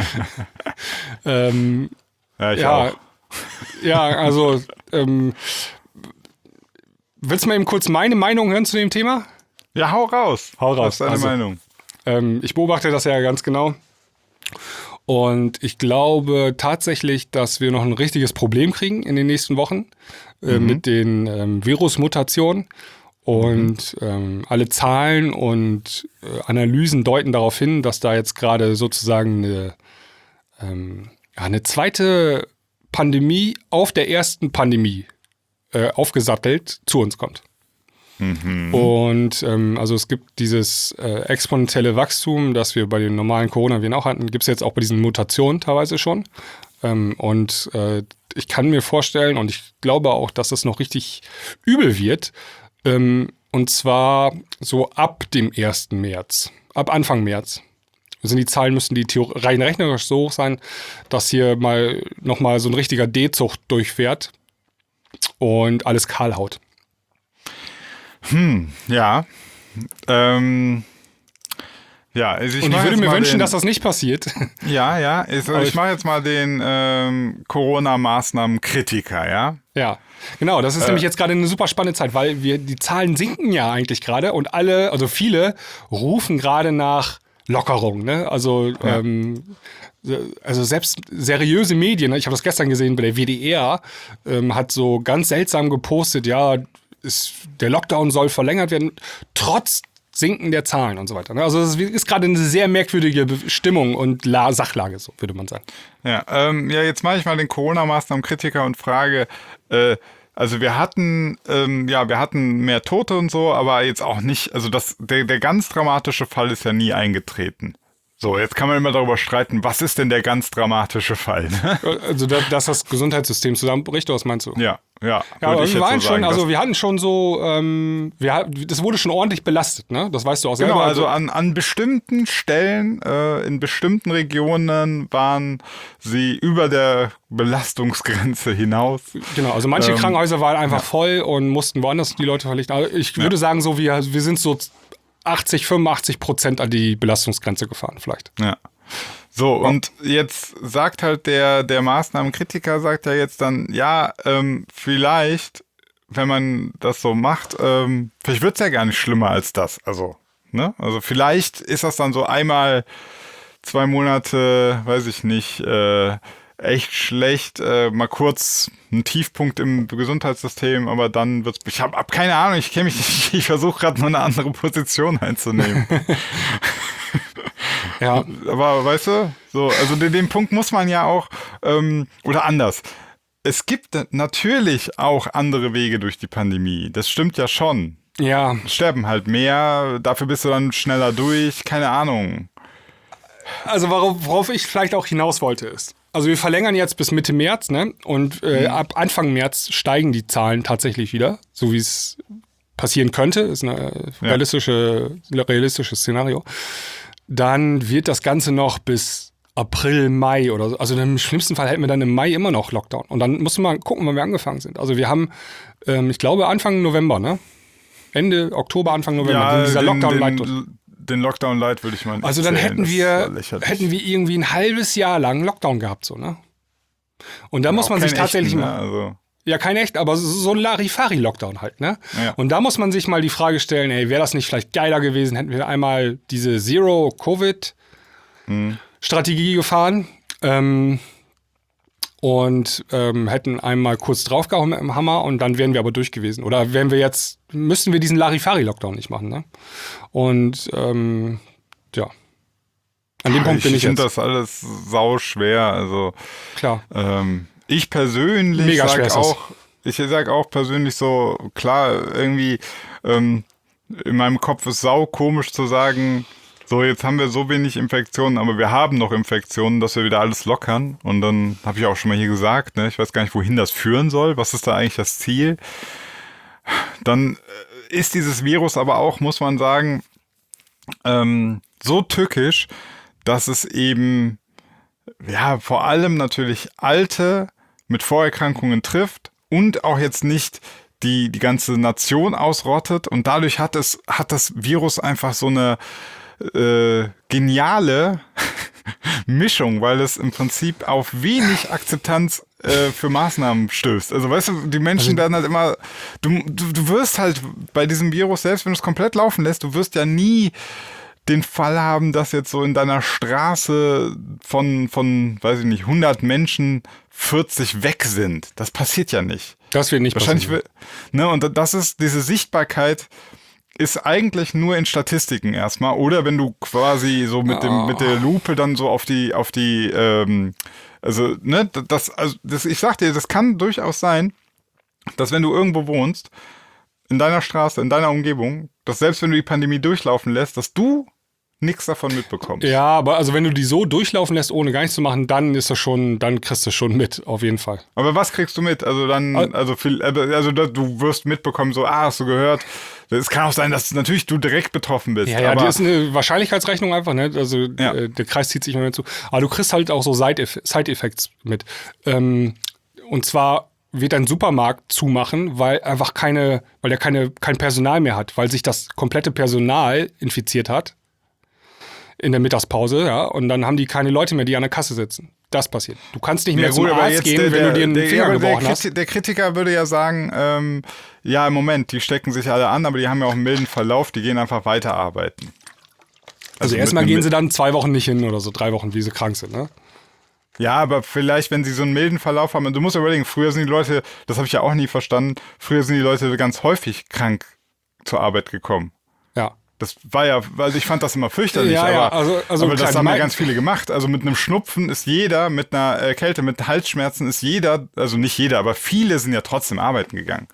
ähm, ja, ich ja, auch. Ja, also ähm, willst du mal eben kurz meine Meinung hören zu dem Thema? Ja, hau raus. Hau raus. Was ist deine also, Meinung? Ähm, ich beobachte das ja ganz genau. Und ich glaube tatsächlich, dass wir noch ein richtiges Problem kriegen in den nächsten Wochen äh, Mhm. mit den ähm, Virusmutationen. Und Mhm. ähm, alle Zahlen und äh, Analysen deuten darauf hin, dass da jetzt gerade sozusagen eine, ähm, ja, eine zweite Pandemie auf der ersten Pandemie äh, aufgesattelt zu uns kommt. Mhm. Und ähm, also es gibt dieses äh, exponentielle Wachstum, das wir bei den normalen Coronaviren auch hatten, gibt es jetzt auch bei diesen Mutationen teilweise schon. Ähm, und äh, ich kann mir vorstellen und ich glaube auch, dass es noch richtig übel wird. Ähm, und zwar so ab dem ersten März, ab Anfang März. Also die Zahlen müssen die Theor- rein rechnerisch so hoch sein, dass hier mal nochmal so ein richtiger D-Zug durchfährt und alles kahl haut. Hm, ja. Ähm, ja, also ich Und ich mach würde jetzt mir mal wünschen, den, dass das nicht passiert. Ja, ja. Ich, Aber ich ich- mache jetzt mal den ähm, Corona-Maßnahmen-Kritiker, ja. Ja, genau. Das ist Äh. nämlich jetzt gerade eine super spannende Zeit, weil wir die Zahlen sinken ja eigentlich gerade und alle, also viele rufen gerade nach Lockerung. Ne? Also, Ja. ähm, also selbst seriöse Medien, ne? Ich habe das gestern gesehen bei der W D R, ähm, hat so ganz seltsam gepostet, ja, ist, der Lockdown soll verlängert werden, trotz Sinken der Zahlen und so weiter. Ne? Also es ist gerade eine sehr merkwürdige Be- Stimmung und La- Sachlage, so würde man sagen. Ja, ähm, ja, jetzt mache ich mal den Corona-Maßnahmen-Kritiker und frage, äh, also wir hatten, ähm, ja, wir hatten mehr Tote und so, aber jetzt auch nicht, also das, der, der ganz dramatische Fall ist ja nie eingetreten. So, jetzt kann man immer darüber streiten, was ist denn der ganz dramatische Fall? Ne? Also da- dass das Gesundheitssystem zusammenbricht, was meinst du? Ja, ja. Ja, würd aber ich wir jetzt waren so schon, sagen, also das- wir hatten schon so, ähm, wir, ha- das wurde schon ordentlich belastet, ne? Das weißt du auch selber. Genau, also an, an bestimmten Stellen, äh, in bestimmten Regionen waren sie über der Belastungsgrenze hinaus. Genau, also manche Ähm, Krankenhäuser waren einfach voll und mussten woanders die Leute verlichten. Also ich würde sagen, so wir, wir sind so achtzig, fünfundachtzig Prozent an die Belastungsgrenze gefahren, vielleicht. Ja. So, und jetzt sagt halt der, der Maßnahmenkritiker, sagt ja jetzt dann, ja, ähm, vielleicht, wenn man das so macht, ähm, vielleicht wird's ja gar nicht schlimmer als das. Also, ne? Also vielleicht ist das dann so einmal zwei Monate, weiß ich nicht, äh, echt schlecht, äh, mal kurz ein Tiefpunkt im Gesundheitssystem, aber dann wird's. Ich habe hab keine Ahnung, ich kenne mich nicht, ich versuche gerade nur eine andere Position einzunehmen. Ja, Aber weißt du, so, also den, den Punkt muss man ja auch, ähm, oder anders. Es gibt natürlich auch andere Wege durch die Pandemie. Das stimmt ja schon. ja. Sterben halt mehr, dafür bist du dann schneller durch, keine Ahnung. Also worauf, worauf ich vielleicht auch hinaus wollte ist, also wir verlängern jetzt bis Mitte März, ne? Und äh, ab Anfang März steigen die Zahlen tatsächlich wieder, so wie es passieren könnte, ist ein Ja. realistische, realistisches Szenario. Dann wird das Ganze noch bis April, Mai oder so. Also im schlimmsten Fall hätten wir dann im Mai immer noch Lockdown. Und dann mussten wir mal gucken, wann wir angefangen sind. Also wir haben, ähm, ich glaube, Anfang November, ne? Ende Oktober, Anfang November, ging dieser den, Lockdown light durch. den, den Lockdown Light würde ich mal nicht Also dann zählen. hätten Das wir, war lächerlich. hätten wir irgendwie ein halbes Jahr lang Lockdown gehabt, so, ne? Und da muss Auch man sich keinen tatsächlich echten, mal, ne? Also, ja, kein echt, aber so- so ein Larifari-Lockdown halt, ne? Ja. Und da muss man sich mal die Frage stellen, ey, wäre das nicht vielleicht geiler gewesen, hätten wir einmal diese Zero-Covid-Strategie gefahren ähm, und ähm, hätten einmal kurz draufgehauen mit dem Hammer und dann wären wir aber durch gewesen. Oder wären wir jetzt, müssten wir diesen Larifari-Lockdown nicht machen, ne? Und ähm, ja, an dem Punkt ich bin ich finde jetzt. das alles sau schwer. Also Klar. ähm, ich persönlich Mega schwer sag ist das. auch, ich sag auch persönlich so, klar, irgendwie ähm, in meinem Kopf ist sau komisch zu sagen, so jetzt haben wir so wenig Infektionen, aber wir haben noch Infektionen, dass wir wieder alles lockern. Und dann habe ich auch schon mal hier gesagt, ne, ich weiß gar nicht, wohin das führen soll. Was ist da eigentlich das Ziel? Dann äh, ist dieses Virus aber auch, muss man sagen, ähm, so tückisch, dass es eben ja vor allem natürlich Alte mit Vorerkrankungen trifft und auch jetzt nicht die die ganze Nation ausrottet, und dadurch hat es hat das Virus einfach so eine äh, geniale Mischung, weil es im Prinzip auf wenig Akzeptanz äh, für Maßnahmen stößt. Also weißt du, die Menschen werden halt immer, du, du, du wirst halt bei diesem Virus, selbst wenn du es komplett laufen lässt, du wirst ja nie den Fall haben, dass jetzt so in deiner Straße von, von, weiß ich nicht, hundert Menschen vierzig weg sind. Das passiert ja nicht. Das wird nicht Wahrscheinlich passieren. Will, ne, und das ist, diese Sichtbarkeit ist eigentlich nur in Statistiken erstmal. Oder wenn du quasi so mit dem, mit der Lupe dann so auf die, auf die, ähm, also, ne, das, also, das, ich sag dir, das kann durchaus sein, dass wenn du irgendwo wohnst, in deiner Straße, in deiner Umgebung, dass selbst wenn du die Pandemie durchlaufen lässt, dass du nichts davon mitbekommst. Ja, aber also wenn du die so durchlaufen lässt, ohne gar nichts zu machen, dann ist das schon, dann kriegst du schon mit, auf jeden Fall. Aber was kriegst du mit? Also dann, also viel, also du wirst mitbekommen, so, ah, hast du gehört. Es kann auch sein, dass natürlich du direkt betroffen bist. Ja, ja, aber die ist eine Wahrscheinlichkeitsrechnung einfach, ne? Also ja. äh, der Kreis zieht sich immer mehr zu. Aber du kriegst halt auch so Side-Effects mit. Ähm, und zwar wird ein Supermarkt zumachen, weil einfach keine, weil der keine, kein Personal mehr hat, weil sich das komplette Personal infiziert hat in der Mittagspause, ja, und dann haben die keine Leute mehr, die an der Kasse sitzen. Das passiert. Du kannst nicht mehr ja, zum gut, Arzt gehen, der, wenn du dir einen der, Finger der, gebrochen der, hast. der Kritiker würde ja sagen, ähm, ja, im Moment, die stecken sich alle an, aber die haben ja auch einen milden Verlauf, die gehen einfach weiterarbeiten. Also, also erstmal gehen sie dann zwei Wochen nicht hin oder so, drei Wochen, wie sie krank sind, ne? Ja, aber vielleicht, wenn sie so einen milden Verlauf haben, und du musst ja überlegen, früher sind die Leute, das habe ich ja auch nie verstanden, früher sind die Leute ganz häufig krank zur Arbeit gekommen. Ja. Das war ja, also ich fand das immer fürchterlich, ja, aber, ja, also, also aber das klar, haben ja mein, ganz viele gemacht. Also mit einem Schnupfen ist jeder, mit einer äh, Kälte, mit Halsschmerzen ist jeder, also nicht jeder, aber viele sind ja trotzdem arbeiten gegangen.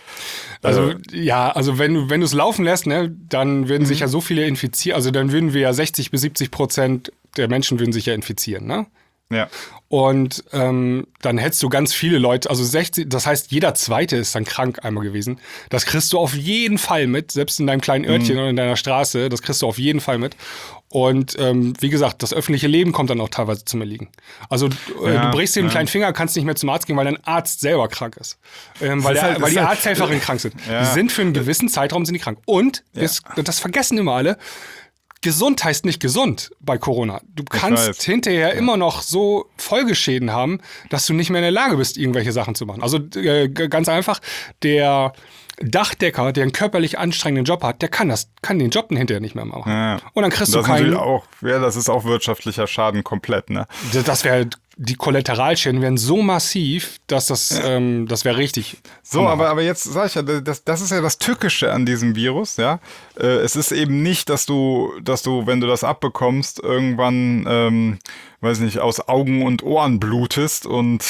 Also äh, ja, also wenn du wenn du es laufen lässt, ne, dann würden mhm. sich ja so viele infizieren, also dann würden wir ja sechzig bis siebzig Prozent der Menschen würden sich ja infizieren, ne? Ja. Und ähm, dann hättest du ganz viele Leute, also sechzig, das heißt, jeder Zweite ist dann krank einmal gewesen. Das kriegst du auf jeden Fall mit, selbst in deinem kleinen Örtchen mhm. oder in deiner Straße, das kriegst du auf jeden Fall mit. Und ähm, wie gesagt, das öffentliche Leben kommt dann auch teilweise zum Erliegen. Also äh, ja, du brichst dir den ja. kleinen Finger, kannst nicht mehr zum Arzt gehen, weil dein Arzt selber krank ist. Ähm, weil ist der, halt, weil die halt, Arzthelferinnen krank sind. Ja. Die sind für einen gewissen Zeitraum sind die krank. Und, ja. das, das vergessen immer alle, gesund heißt nicht gesund bei Corona. Du kannst hinterher ja. immer noch so Folgeschäden haben, dass du nicht mehr in der Lage bist, irgendwelche Sachen zu machen. Also äh, ganz einfach, der Dachdecker, der einen körperlich anstrengenden Job hat, der kann das, kann den Job hinterher nicht mehr machen. Ja. Und dann kriegst das du keinen... Auch, ja, das ist auch wirtschaftlicher Schaden komplett, ne? Das wäre... Die Kollateralschäden wären so massiv, dass das, ja. ähm, das wäre richtig. So, aber, aber jetzt sag ich ja, das, das ist ja das Tückische an diesem Virus, ja. Äh, es ist eben nicht, dass du, dass du, wenn du das abbekommst, irgendwann, ähm, weiß nicht, aus Augen und Ohren blutest und.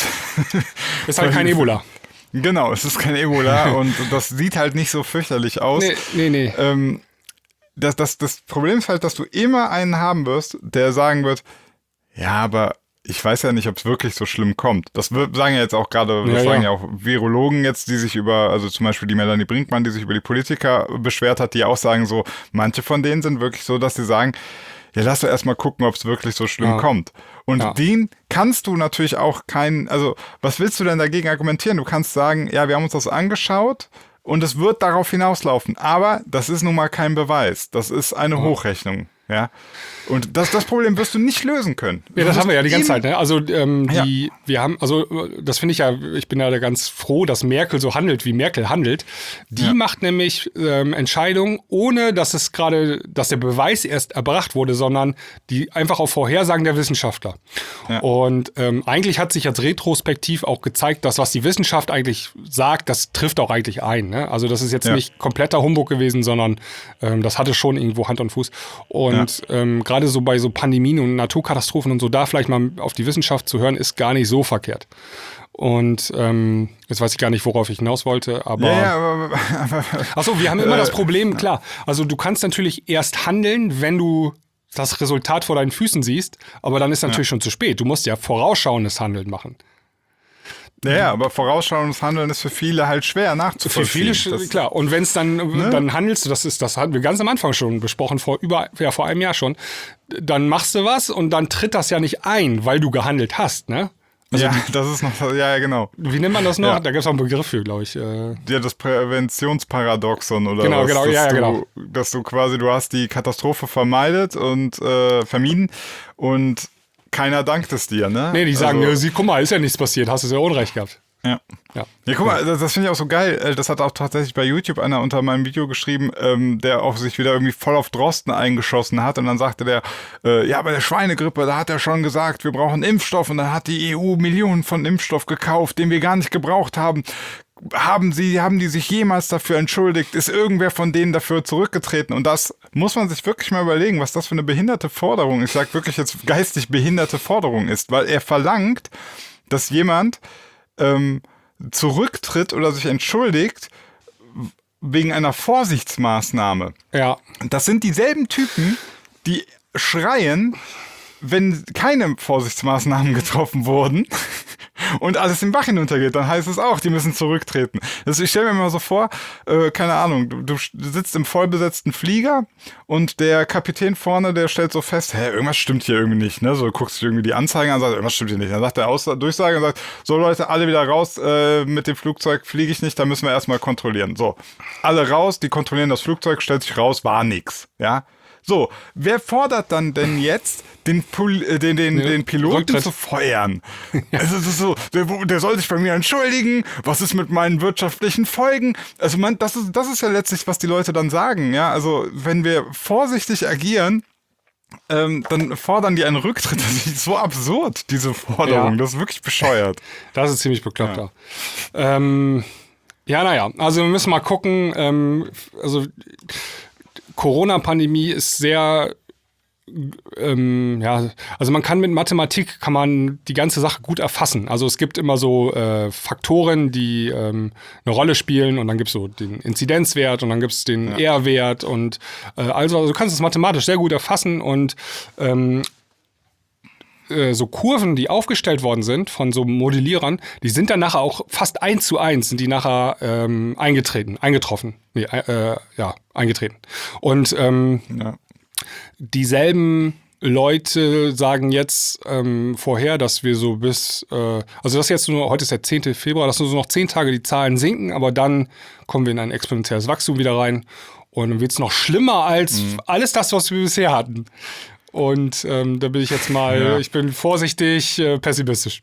Ist halt kein Ebola. Genau, es ist kein Ebola und das sieht halt nicht so fürchterlich aus. Nee, nee, nee. Ähm, das, das, das Problem ist halt, dass du immer einen haben wirst, der sagen wird, ja, aber ich weiß ja nicht, ob es wirklich so schlimm kommt. Das sagen ja jetzt auch gerade, das ja, sagen ja. ja auch Virologen jetzt, die sich über, also zum Beispiel die Melanie Brinkmann, die sich über die Politiker beschwert hat, die auch sagen so, manche von denen sind wirklich so, dass sie sagen, ja, lass doch erstmal gucken, ob es wirklich so schlimm ja. kommt. Und ja. den kannst du natürlich auch keinen, also was willst du denn dagegen argumentieren? Du kannst sagen, ja, wir haben uns das angeschaut und es wird darauf hinauslaufen. Aber das ist nun mal kein Beweis. Das ist eine ja. Hochrechnung. Ja, und das, das Problem wirst du nicht lösen können. Ja, das haben wir ja die ganze Zeit. Ne? Also ähm, die, ja. wir haben, also das finde ich ja, ich bin ja ganz froh, dass Merkel so handelt, wie Merkel handelt. Die ja. macht nämlich ähm, Entscheidungen, ohne dass es gerade, dass der Beweis erst erbracht wurde, sondern die einfach auf Vorhersagen der Wissenschaftler. Ja. Und ähm, eigentlich hat sich jetzt retrospektiv auch gezeigt, dass was die Wissenschaft eigentlich sagt, das trifft auch eigentlich ein. Ne? Also das ist jetzt ja. nicht kompletter Humbug gewesen, sondern ähm, das hatte schon irgendwo Hand und Fuß. Und Und ja. ähm, gerade so bei so Pandemien und Naturkatastrophen und so, da vielleicht mal auf die Wissenschaft zu hören, ist gar nicht so verkehrt. Und ähm, jetzt weiß ich gar nicht, worauf ich hinaus wollte, aber... Ja, ja, aber, aber Achso, wir haben immer äh, das Problem, klar, also du kannst natürlich erst handeln, wenn du das Resultat vor deinen Füßen siehst, aber dann ist natürlich ja. schon zu spät. Du musst ja vorausschauendes Handeln machen. Ja, aber vorausschauendes Handeln ist für viele halt schwer nachzuvollziehen. Für viele, das, klar. Und wenn es dann, ne? dann handelst du, das ist, das hatten wir ganz am Anfang schon besprochen, vor über, ja, vor einem Jahr schon, dann machst du was und dann tritt das ja nicht ein, weil du gehandelt hast, ne? Also ja, die, das ist noch, ja, genau. Wie nennt man das noch? Ja. Da gibt es auch einen Begriff für, glaube ich. Äh. Ja, das Präventionsparadoxon oder genau, was. Genau, dass ja, ja, du, genau. Dass du quasi, du hast die Katastrophe vermeidet und äh, vermieden und keiner dankt es dir, ne? Nee, die sagen, also, ja, sie, guck mal, ist ja nichts passiert, hast du ja Unrecht gehabt. Ja. Ja. Ja, guck mal, das, das finde ich auch so geil. Das hat auch tatsächlich bei YouTube einer unter meinem Video geschrieben, ähm, der auch sich wieder irgendwie voll auf Drosten eingeschossen hat. Und dann sagte der, äh, ja, bei der Schweinegrippe, da hat er schon gesagt, wir brauchen Impfstoff. Und dann hat die E U Millionen von Impfstoff gekauft, den wir gar nicht gebraucht haben. Haben sie, haben die sich jemals dafür entschuldigt? Ist irgendwer von denen dafür zurückgetreten? Und das muss man sich wirklich mal überlegen, was das für eine behinderte Forderung, ich sag wirklich jetzt geistig behinderte Forderung ist, weil er verlangt, dass jemand ähm, zurücktritt oder sich entschuldigt wegen einer Vorsichtsmaßnahme. Ja. Das sind dieselben Typen, die schreien, wenn keine Vorsichtsmaßnahmen getroffen wurden und alles im Bach hinuntergeht, dann heißt es auch, die müssen zurücktreten. Das, ich stelle mir mal so vor, äh, keine Ahnung, du, du sitzt im vollbesetzten Flieger und der Kapitän vorne, der stellt so fest, hä, irgendwas stimmt hier irgendwie nicht, ne? So guckst du irgendwie die Anzeigen an und sagst, irgendwas stimmt hier nicht. Dann sagt der Aus- Durchsage und sagt, so Leute, alle wieder raus, äh, mit dem Flugzeug fliege ich nicht, da müssen wir erstmal kontrollieren. So, alle raus, die kontrollieren das Flugzeug, stellt sich raus, war nix, ja? So, wer fordert dann denn jetzt, den, Pol- äh, den, den, Ja, den Piloten Rücktritt. zu feuern? Also es ist so, der, der soll sich bei mir entschuldigen, was ist mit meinen wirtschaftlichen Folgen? Also man, das ist, das ist ja letztlich, was die Leute dann sagen, ja. Also wenn wir vorsichtig agieren, ähm, dann fordern die einen Rücktritt. Das ist so absurd, diese Forderung. Ja. Das ist wirklich bescheuert. Das ist ziemlich bekloppt, ja. Ja, ähm, ja naja, also wir müssen mal gucken, ähm, also Corona-Pandemie ist sehr, ähm, ja, also man kann mit Mathematik, kann man die ganze Sache gut erfassen. Also es gibt immer so äh, Faktoren, die ähm, eine Rolle spielen und dann gibt es so den Inzidenzwert und dann gibt es den Ja. R-Wert und äh, also, also du kannst es mathematisch sehr gut erfassen und ähm, so Kurven, die aufgestellt worden sind von so Modellierern, die sind dann nachher auch fast eins zu eins, sind die nachher ähm, eingetreten, eingetroffen. Nee, äh, ja, eingetreten. Und ähm, Ja. dieselben Leute sagen jetzt ähm, vorher, dass wir so bis, äh, also das ist jetzt nur, heute ist der zehnte Februar, dass nur so noch zehn Tage die Zahlen sinken, aber dann kommen wir in ein exponentielles Wachstum wieder rein und dann wird es noch schlimmer als Mhm. alles das, was wir bisher hatten. Und ähm, da bin ich jetzt mal, Ja. ich bin vorsichtig äh, pessimistisch.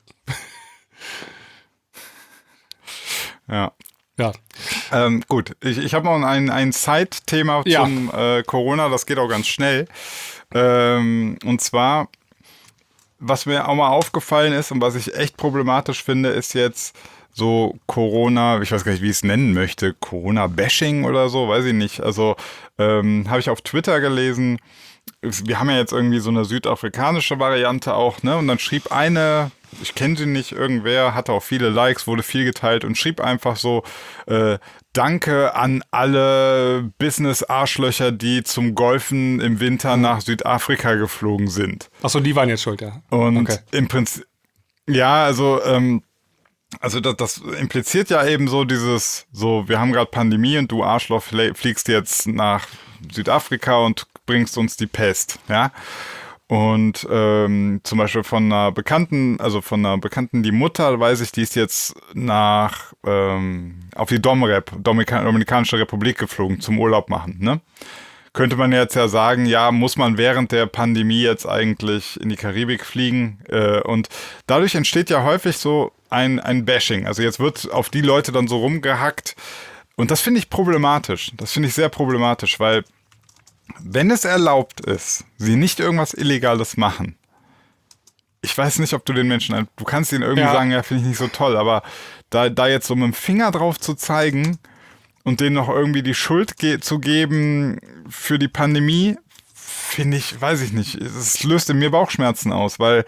Ja. Ja. Ähm, gut, ich, ich habe noch ein, ein Side-Thema Ja. zum äh, Corona, das geht auch ganz schnell. Ähm, und zwar, was mir auch mal aufgefallen ist und was ich echt problematisch finde, ist jetzt so Corona, ich weiß gar nicht, wie ich es nennen möchte, Corona-Bashing oder so, weiß ich nicht. Also ähm, habe ich auf Twitter gelesen, wir haben ja jetzt irgendwie so eine südafrikanische Variante auch, ne? Und dann schrieb eine, ich kenne sie nicht, irgendwer, hatte auch viele Likes, wurde viel geteilt und schrieb einfach so, äh, danke an alle Business-Arschlöcher, die zum Golfen im Winter nach Südafrika geflogen sind. Achso, die waren jetzt schuld, ja. Und Okay. im Prinzip, ja, also, ähm, also das, das impliziert ja eben so dieses, so, wir haben gerade Pandemie und du Arschloch flie- fliegst jetzt nach Südafrika und bringst uns die Pest, ja. Und ähm, zum Beispiel von einer Bekannten, also von einer Bekannten, die Mutter, weiß ich, die ist jetzt nach ähm, auf die Domrep, Dominika- Dominikanische Republik geflogen zum Urlaub machen, ne? Könnte man jetzt ja sagen, ja, muss man während der Pandemie jetzt eigentlich in die Karibik fliegen? Äh, und dadurch entsteht ja häufig so ein, ein Bashing. Also jetzt wird auf die Leute dann so rumgehackt. Und das finde ich problematisch. Das finde ich sehr problematisch, weil wenn es erlaubt ist, sie nicht irgendwas Illegales machen, ich weiß nicht, ob du den Menschen, du kannst ihnen irgendwie Ja. sagen, ja, finde ich nicht so toll, aber da, da jetzt so mit dem Finger drauf zu zeigen und denen noch irgendwie die Schuld ge- zu geben für die Pandemie, finde ich, weiß ich nicht, es löst in mir Bauchschmerzen aus, weil,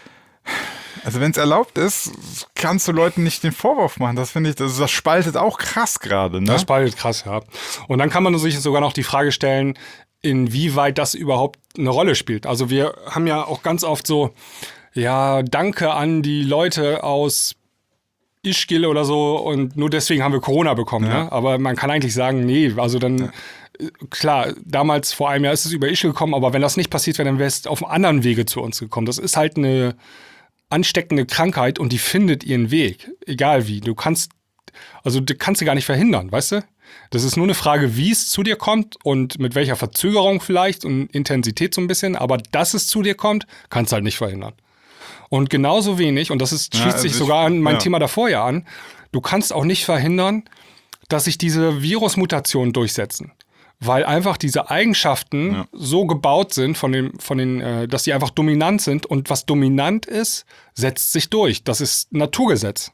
also wenn es erlaubt ist, kannst du Leuten nicht den Vorwurf machen, das finde ich, das, das spaltet auch krass gerade, ne? Das spaltet krass, ja. Und dann kann man sich sogar noch die Frage stellen, inwieweit das überhaupt eine Rolle spielt. Also wir haben ja auch ganz oft so, ja, danke an die Leute aus Ischgl oder so und nur deswegen haben wir Corona bekommen. Ja. Ne? Aber man kann eigentlich sagen, nee, also dann, ja. Klar, damals vor einem Jahr ist es über Ischgl gekommen, aber wenn das nicht passiert wäre, dann wäre es auf einem anderen Wege zu uns gekommen. Das ist halt eine ansteckende Krankheit und die findet ihren Weg, egal wie. Du kannst, also du kannst sie gar nicht verhindern, weißt du? Das ist nur eine Frage, wie es zu dir kommt und mit welcher Verzögerung vielleicht und Intensität so ein bisschen, aber dass es zu dir kommt, kannst du halt nicht verhindern. Und genauso wenig, und das ist, schließt Ja, sich also sogar ich- an mein ja. Thema davor ja an, du kannst auch nicht verhindern, dass sich diese Virusmutationen durchsetzen. Weil einfach diese Eigenschaften Ja. so gebaut sind, von den, von den, äh, dass sie einfach dominant sind. Und was dominant ist, setzt sich durch. Das ist Naturgesetz.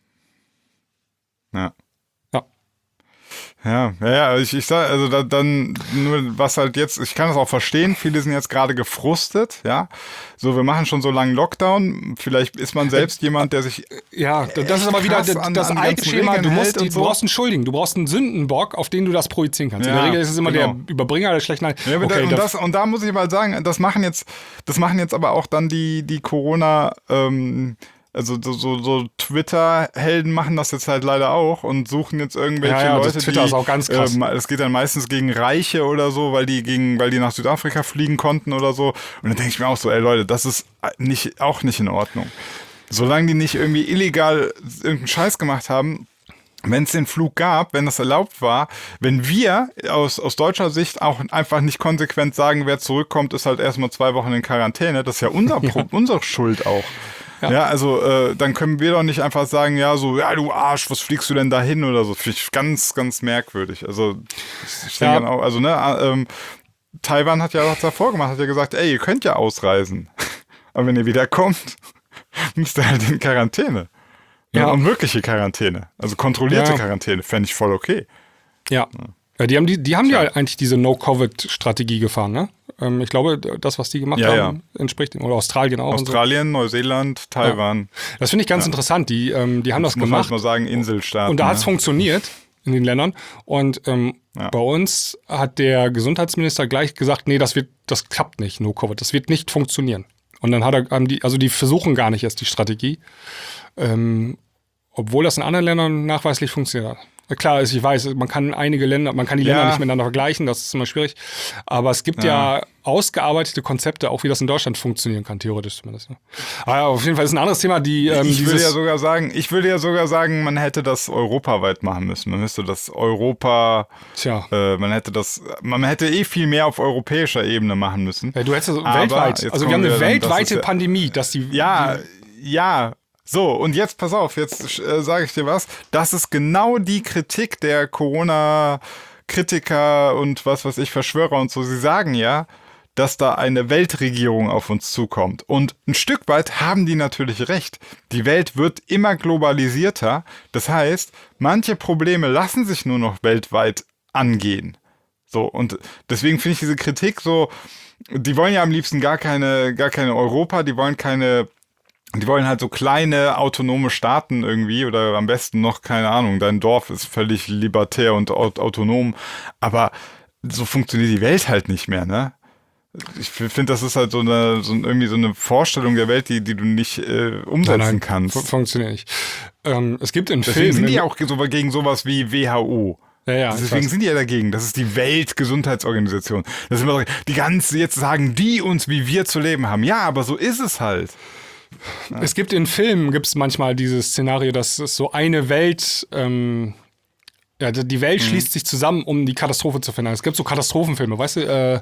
Ja. Ja. Ja, ja, ja, ich, ich sag, also da, dann nur was halt jetzt, ich kann das auch verstehen, viele sind jetzt gerade gefrustet, ja. So, wir machen schon so langen Lockdown, vielleicht ist man selbst jemand, der sich Ja, das ist aber wieder krass das, an- das an alte ganzen Schema. Du, Regeln musst, hält die, und so. du brauchst einen Schuldigen, du brauchst einen Sündenbock, auf den du das projizieren kannst. In Ja, der Regel ist es immer genau. der Überbringer der schlechten Nachrichten. Ja, aber Okay, da, und, da- das, und da muss ich mal sagen, das machen jetzt, das machen jetzt aber auch dann die, die Corona, ähm, also so, so, so Twitter-Helden machen das jetzt halt leider auch und suchen jetzt irgendwelche Ja, ja, das Leute, Twitter die, ist auch ganz krass. Ähm, es geht dann meistens gegen Reiche oder so, weil die gegen, weil die nach Südafrika fliegen konnten oder so. Und dann denke ich mir auch so, ey Leute, das ist nicht, auch nicht in Ordnung. Solange die nicht irgendwie illegal irgendeinen Scheiß gemacht haben, wenn es den Flug gab, wenn das erlaubt war, wenn wir aus, aus deutscher Sicht auch einfach nicht konsequent sagen, wer zurückkommt, ist halt erstmal zwei Wochen in Quarantäne, das ist ja unser Pro- unsere Schuld auch. Ja, Ja. also äh, dann können wir doch nicht einfach sagen, ja, so, ja, du Arsch, was fliegst du denn da hin oder so. Finde ich ganz, ganz merkwürdig. Also, ich, ich denke Ja. dann auch, also, ne, äh, ähm, Taiwan hat ja was davor gemacht, hat ja gesagt, ey, ihr könnt ja ausreisen. Aber wenn ihr wiederkommt, müsst ihr halt in Quarantäne. Ja. Ja. Und wirkliche Quarantäne. Also kontrollierte Ja. Quarantäne, fände ich voll okay. Ja. Ja, die haben, die, die haben ja eigentlich diese No-Covid-Strategie gefahren, ne? Ähm, ich glaube, das, was die gemacht Ja, haben, entspricht dem. Oder Australien auch. Australien, Neuseeland, Taiwan. Und so. Das finde ich ganz interessant. Die, ähm, die haben das Muss man gemacht. mal sagen, Inselstaaten. Und da hat es ne? funktioniert in den Ländern. Und ähm, Ja. bei uns hat der Gesundheitsminister gleich gesagt, nee, das wird, das klappt nicht, No-Covid. Das wird nicht funktionieren. Und dann hat er, haben die, also die versuchen gar nicht erst die Strategie. Ähm, obwohl das in anderen Ländern nachweislich funktioniert hat. Klar, ich weiß, man kann einige Länder, man kann die Länder Ja. nicht miteinander vergleichen, das ist immer schwierig. Aber es gibt ja, ja ausgearbeitete Konzepte, auch wie das in Deutschland funktionieren kann, theoretisch zumindest. Ne? Aber ja, auf jeden Fall ist ein anderes Thema, die ähm, ich würde dieses, ja sogar sagen, ich würde ja sogar sagen, man hätte das europaweit machen müssen. Man müsste das Europa, tja, äh, man hätte das, man hätte eh viel mehr auf europäischer Ebene machen müssen. ja, du hättest Aber weltweit, jetzt also wir kommen haben eine wir dann, das weltweite ist ja- Pandemie, dass die Ja, ja. So, und jetzt pass auf, jetzt äh, sage ich dir was. Das ist genau die Kritik der Corona-Kritiker und was weiß ich, Verschwörer und so. Sie sagen ja, dass da eine Weltregierung auf uns zukommt. Und ein Stück weit haben die natürlich recht. Die Welt wird immer globalisierter. Das heißt, manche Probleme lassen sich nur noch weltweit angehen. So, und deswegen finde ich diese Kritik so, die wollen ja am liebsten gar keine, gar keine Europa, die wollen keine, die wollen halt so kleine autonome Staaten irgendwie oder am besten noch, keine Ahnung, dein Dorf ist völlig libertär und aut- autonom, aber so funktioniert die Welt halt nicht mehr, ne? Ich finde, das ist halt so eine, so ein- irgendwie so eine Vorstellung der Welt, die, die du nicht äh, umsetzen nein, nein, kannst. fu- funktioniert nicht. Ähm, es gibt in Deswegen Filmen, sind die auch so, gegen sowas wie W H O. ja, ja, ich Deswegen weiß. sind die ja dagegen. Das ist die Weltgesundheitsorganisation. Das ist immer so, die ganze, jetzt sagen die uns, wie wir zu leben haben. Ja, aber so ist es halt. Es gibt in Filmen gibt es manchmal dieses Szenario, dass es so eine Welt, ähm, ja, die Welt Mhm. schließt sich zusammen, um die Katastrophe zu verhindern. Es gibt so Katastrophenfilme, weißt du, äh,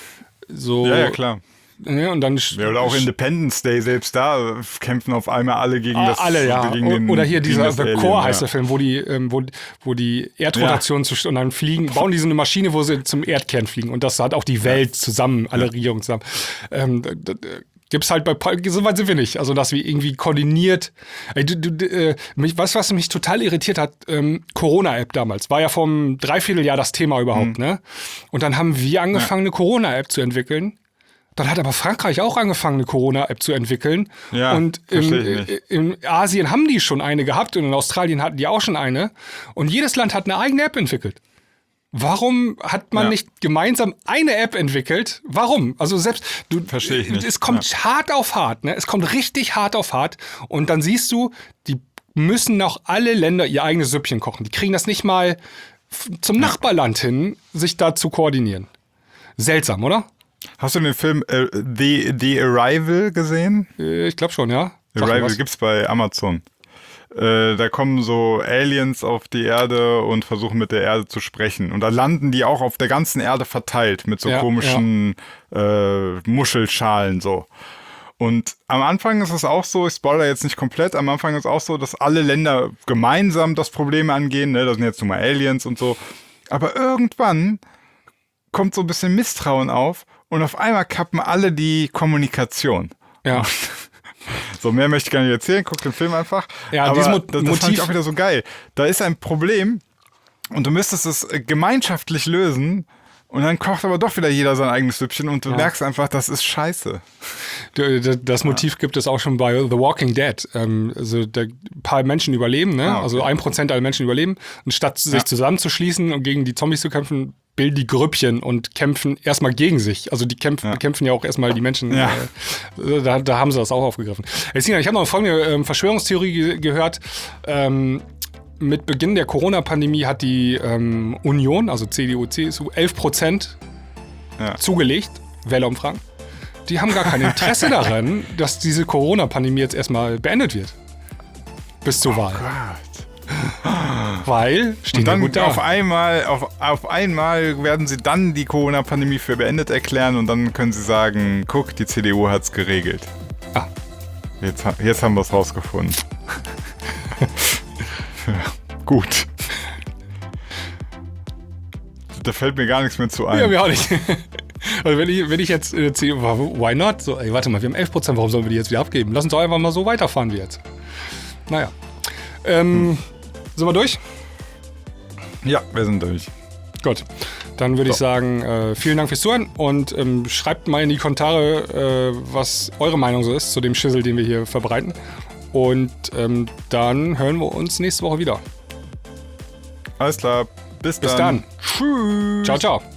so. Ja, ja, klar. Ja, und dann Ja, oder auch Independence Day, selbst da kämpfen auf einmal alle gegen Ah, das. alle, ja. Gegen den, Oder hier gegen dieser das The Alien, Core ja. heißt der Film, wo die, ähm, wo, wo die Erdrotation zu und dann fliegen, bauen die so eine Maschine, wo sie zum Erdkern fliegen. Und das hat auch die Welt zusammen, alle Regierungen zusammen. Ähm, d- d- gibt's halt bei so weit sind wir nicht. Also dass wir irgendwie koordiniert. Ey, du, du, äh, mich, weißt du, was mich total irritiert hat? Ähm, Corona-App damals. War ja vom Dreivierteljahr das Thema überhaupt, Mhm. ne? Und dann haben wir angefangen, eine Corona-App zu entwickeln. Dann hat aber Frankreich auch angefangen, eine Corona-App zu entwickeln. Ja, und versteh in, ich nicht. in Asien haben die schon eine gehabt und in Australien hatten die auch schon eine. Und jedes Land hat eine eigene App entwickelt. Warum hat man Ja. nicht gemeinsam eine App entwickelt? Warum? Also selbst du, Versteh ich nicht. Es kommt hart auf hart, ne? Es kommt richtig hart auf hart. Und dann siehst du, die müssen auch alle Länder ihr eigenes Süppchen kochen. Die kriegen das nicht mal f- zum Nachbarland hin, sich da zu koordinieren. Seltsam, oder? Hast du den Film äh, The, The Arrival gesehen? Äh, Ich glaube schon, ja. The Sag mal Arrival was. gibt's bei Amazon. Äh, da kommen so Aliens auf die Erde und versuchen mit der Erde zu sprechen. Und da landen die auch auf der ganzen Erde verteilt mit so Ja, komischen Äh, Muschelschalen so. Und am Anfang ist es auch so, ich spoilere jetzt nicht komplett, am Anfang ist es auch so, dass alle Länder gemeinsam das Problem angehen, ne? Da sind jetzt nun mal Aliens und so. Aber irgendwann kommt so ein bisschen Misstrauen auf und auf einmal kappen alle die Kommunikation. Ja. So, mehr möchte ich gar nicht erzählen, guck den Film einfach. Ja, aber dieses Mo- das, das fand ich auch wieder so geil. Da ist ein Problem und du müsstest es gemeinschaftlich lösen und dann kocht aber doch wieder jeder sein eigenes Süppchen und du Ja. merkst einfach, das ist scheiße. Das Motiv gibt es auch schon bei The Walking Dead. Ähm, also da ein paar Menschen überleben, ne? Ah, okay. Also ein Prozent aller Menschen überleben. Und statt sich Ja. zusammenzuschließen und gegen die Zombies zu kämpfen, bilden die Grüppchen und kämpfen erstmal gegen sich. Also die kämpfen, Ja. kämpfen ja auch erstmal die Menschen. Ja. Äh, da, da haben sie das auch aufgegriffen. Jetzt, ich habe noch folgende ähm, Verschwörungstheorie ge- gehört. Ähm, mit Beginn der Corona-Pandemie hat die ähm, Union, also C D U, C S U, elf Prozent Ja. zugelegt, Wählerumfragen. Die haben gar kein Interesse daran, dass diese Corona-Pandemie jetzt erstmal beendet wird. Bis zur Wahl. Weil, stehen Und wir dann gut da. auf einmal, auf, auf einmal werden sie dann die Corona-Pandemie für beendet erklären und dann können sie sagen, guck, die C D U hat's geregelt. Ah. Jetzt, ha- jetzt haben wir es rausgefunden. Ja, gut. Da fällt mir gar nichts mehr zu ein. Ja, mir auch nicht. Also wenn ich, wenn ich jetzt äh, C D U, why not? So, ey, warte mal, wir haben elf Prozent, warum sollen wir die jetzt wieder abgeben? Lass uns doch einfach mal so weiterfahren wie jetzt. Naja. Ähm, Hm. Sind wir durch? Ja, wir sind durch. Gut. Dann würde ich So. sagen, äh, vielen Dank fürs Zuhören und ähm, schreibt mal in die Kommentare, äh, was eure Meinung so ist zu dem Schissel, den wir hier verbreiten. Und ähm, dann hören wir uns nächste Woche wieder. Alles klar. Bis, Bis dann. dann. Tschüss. Ciao, ciao.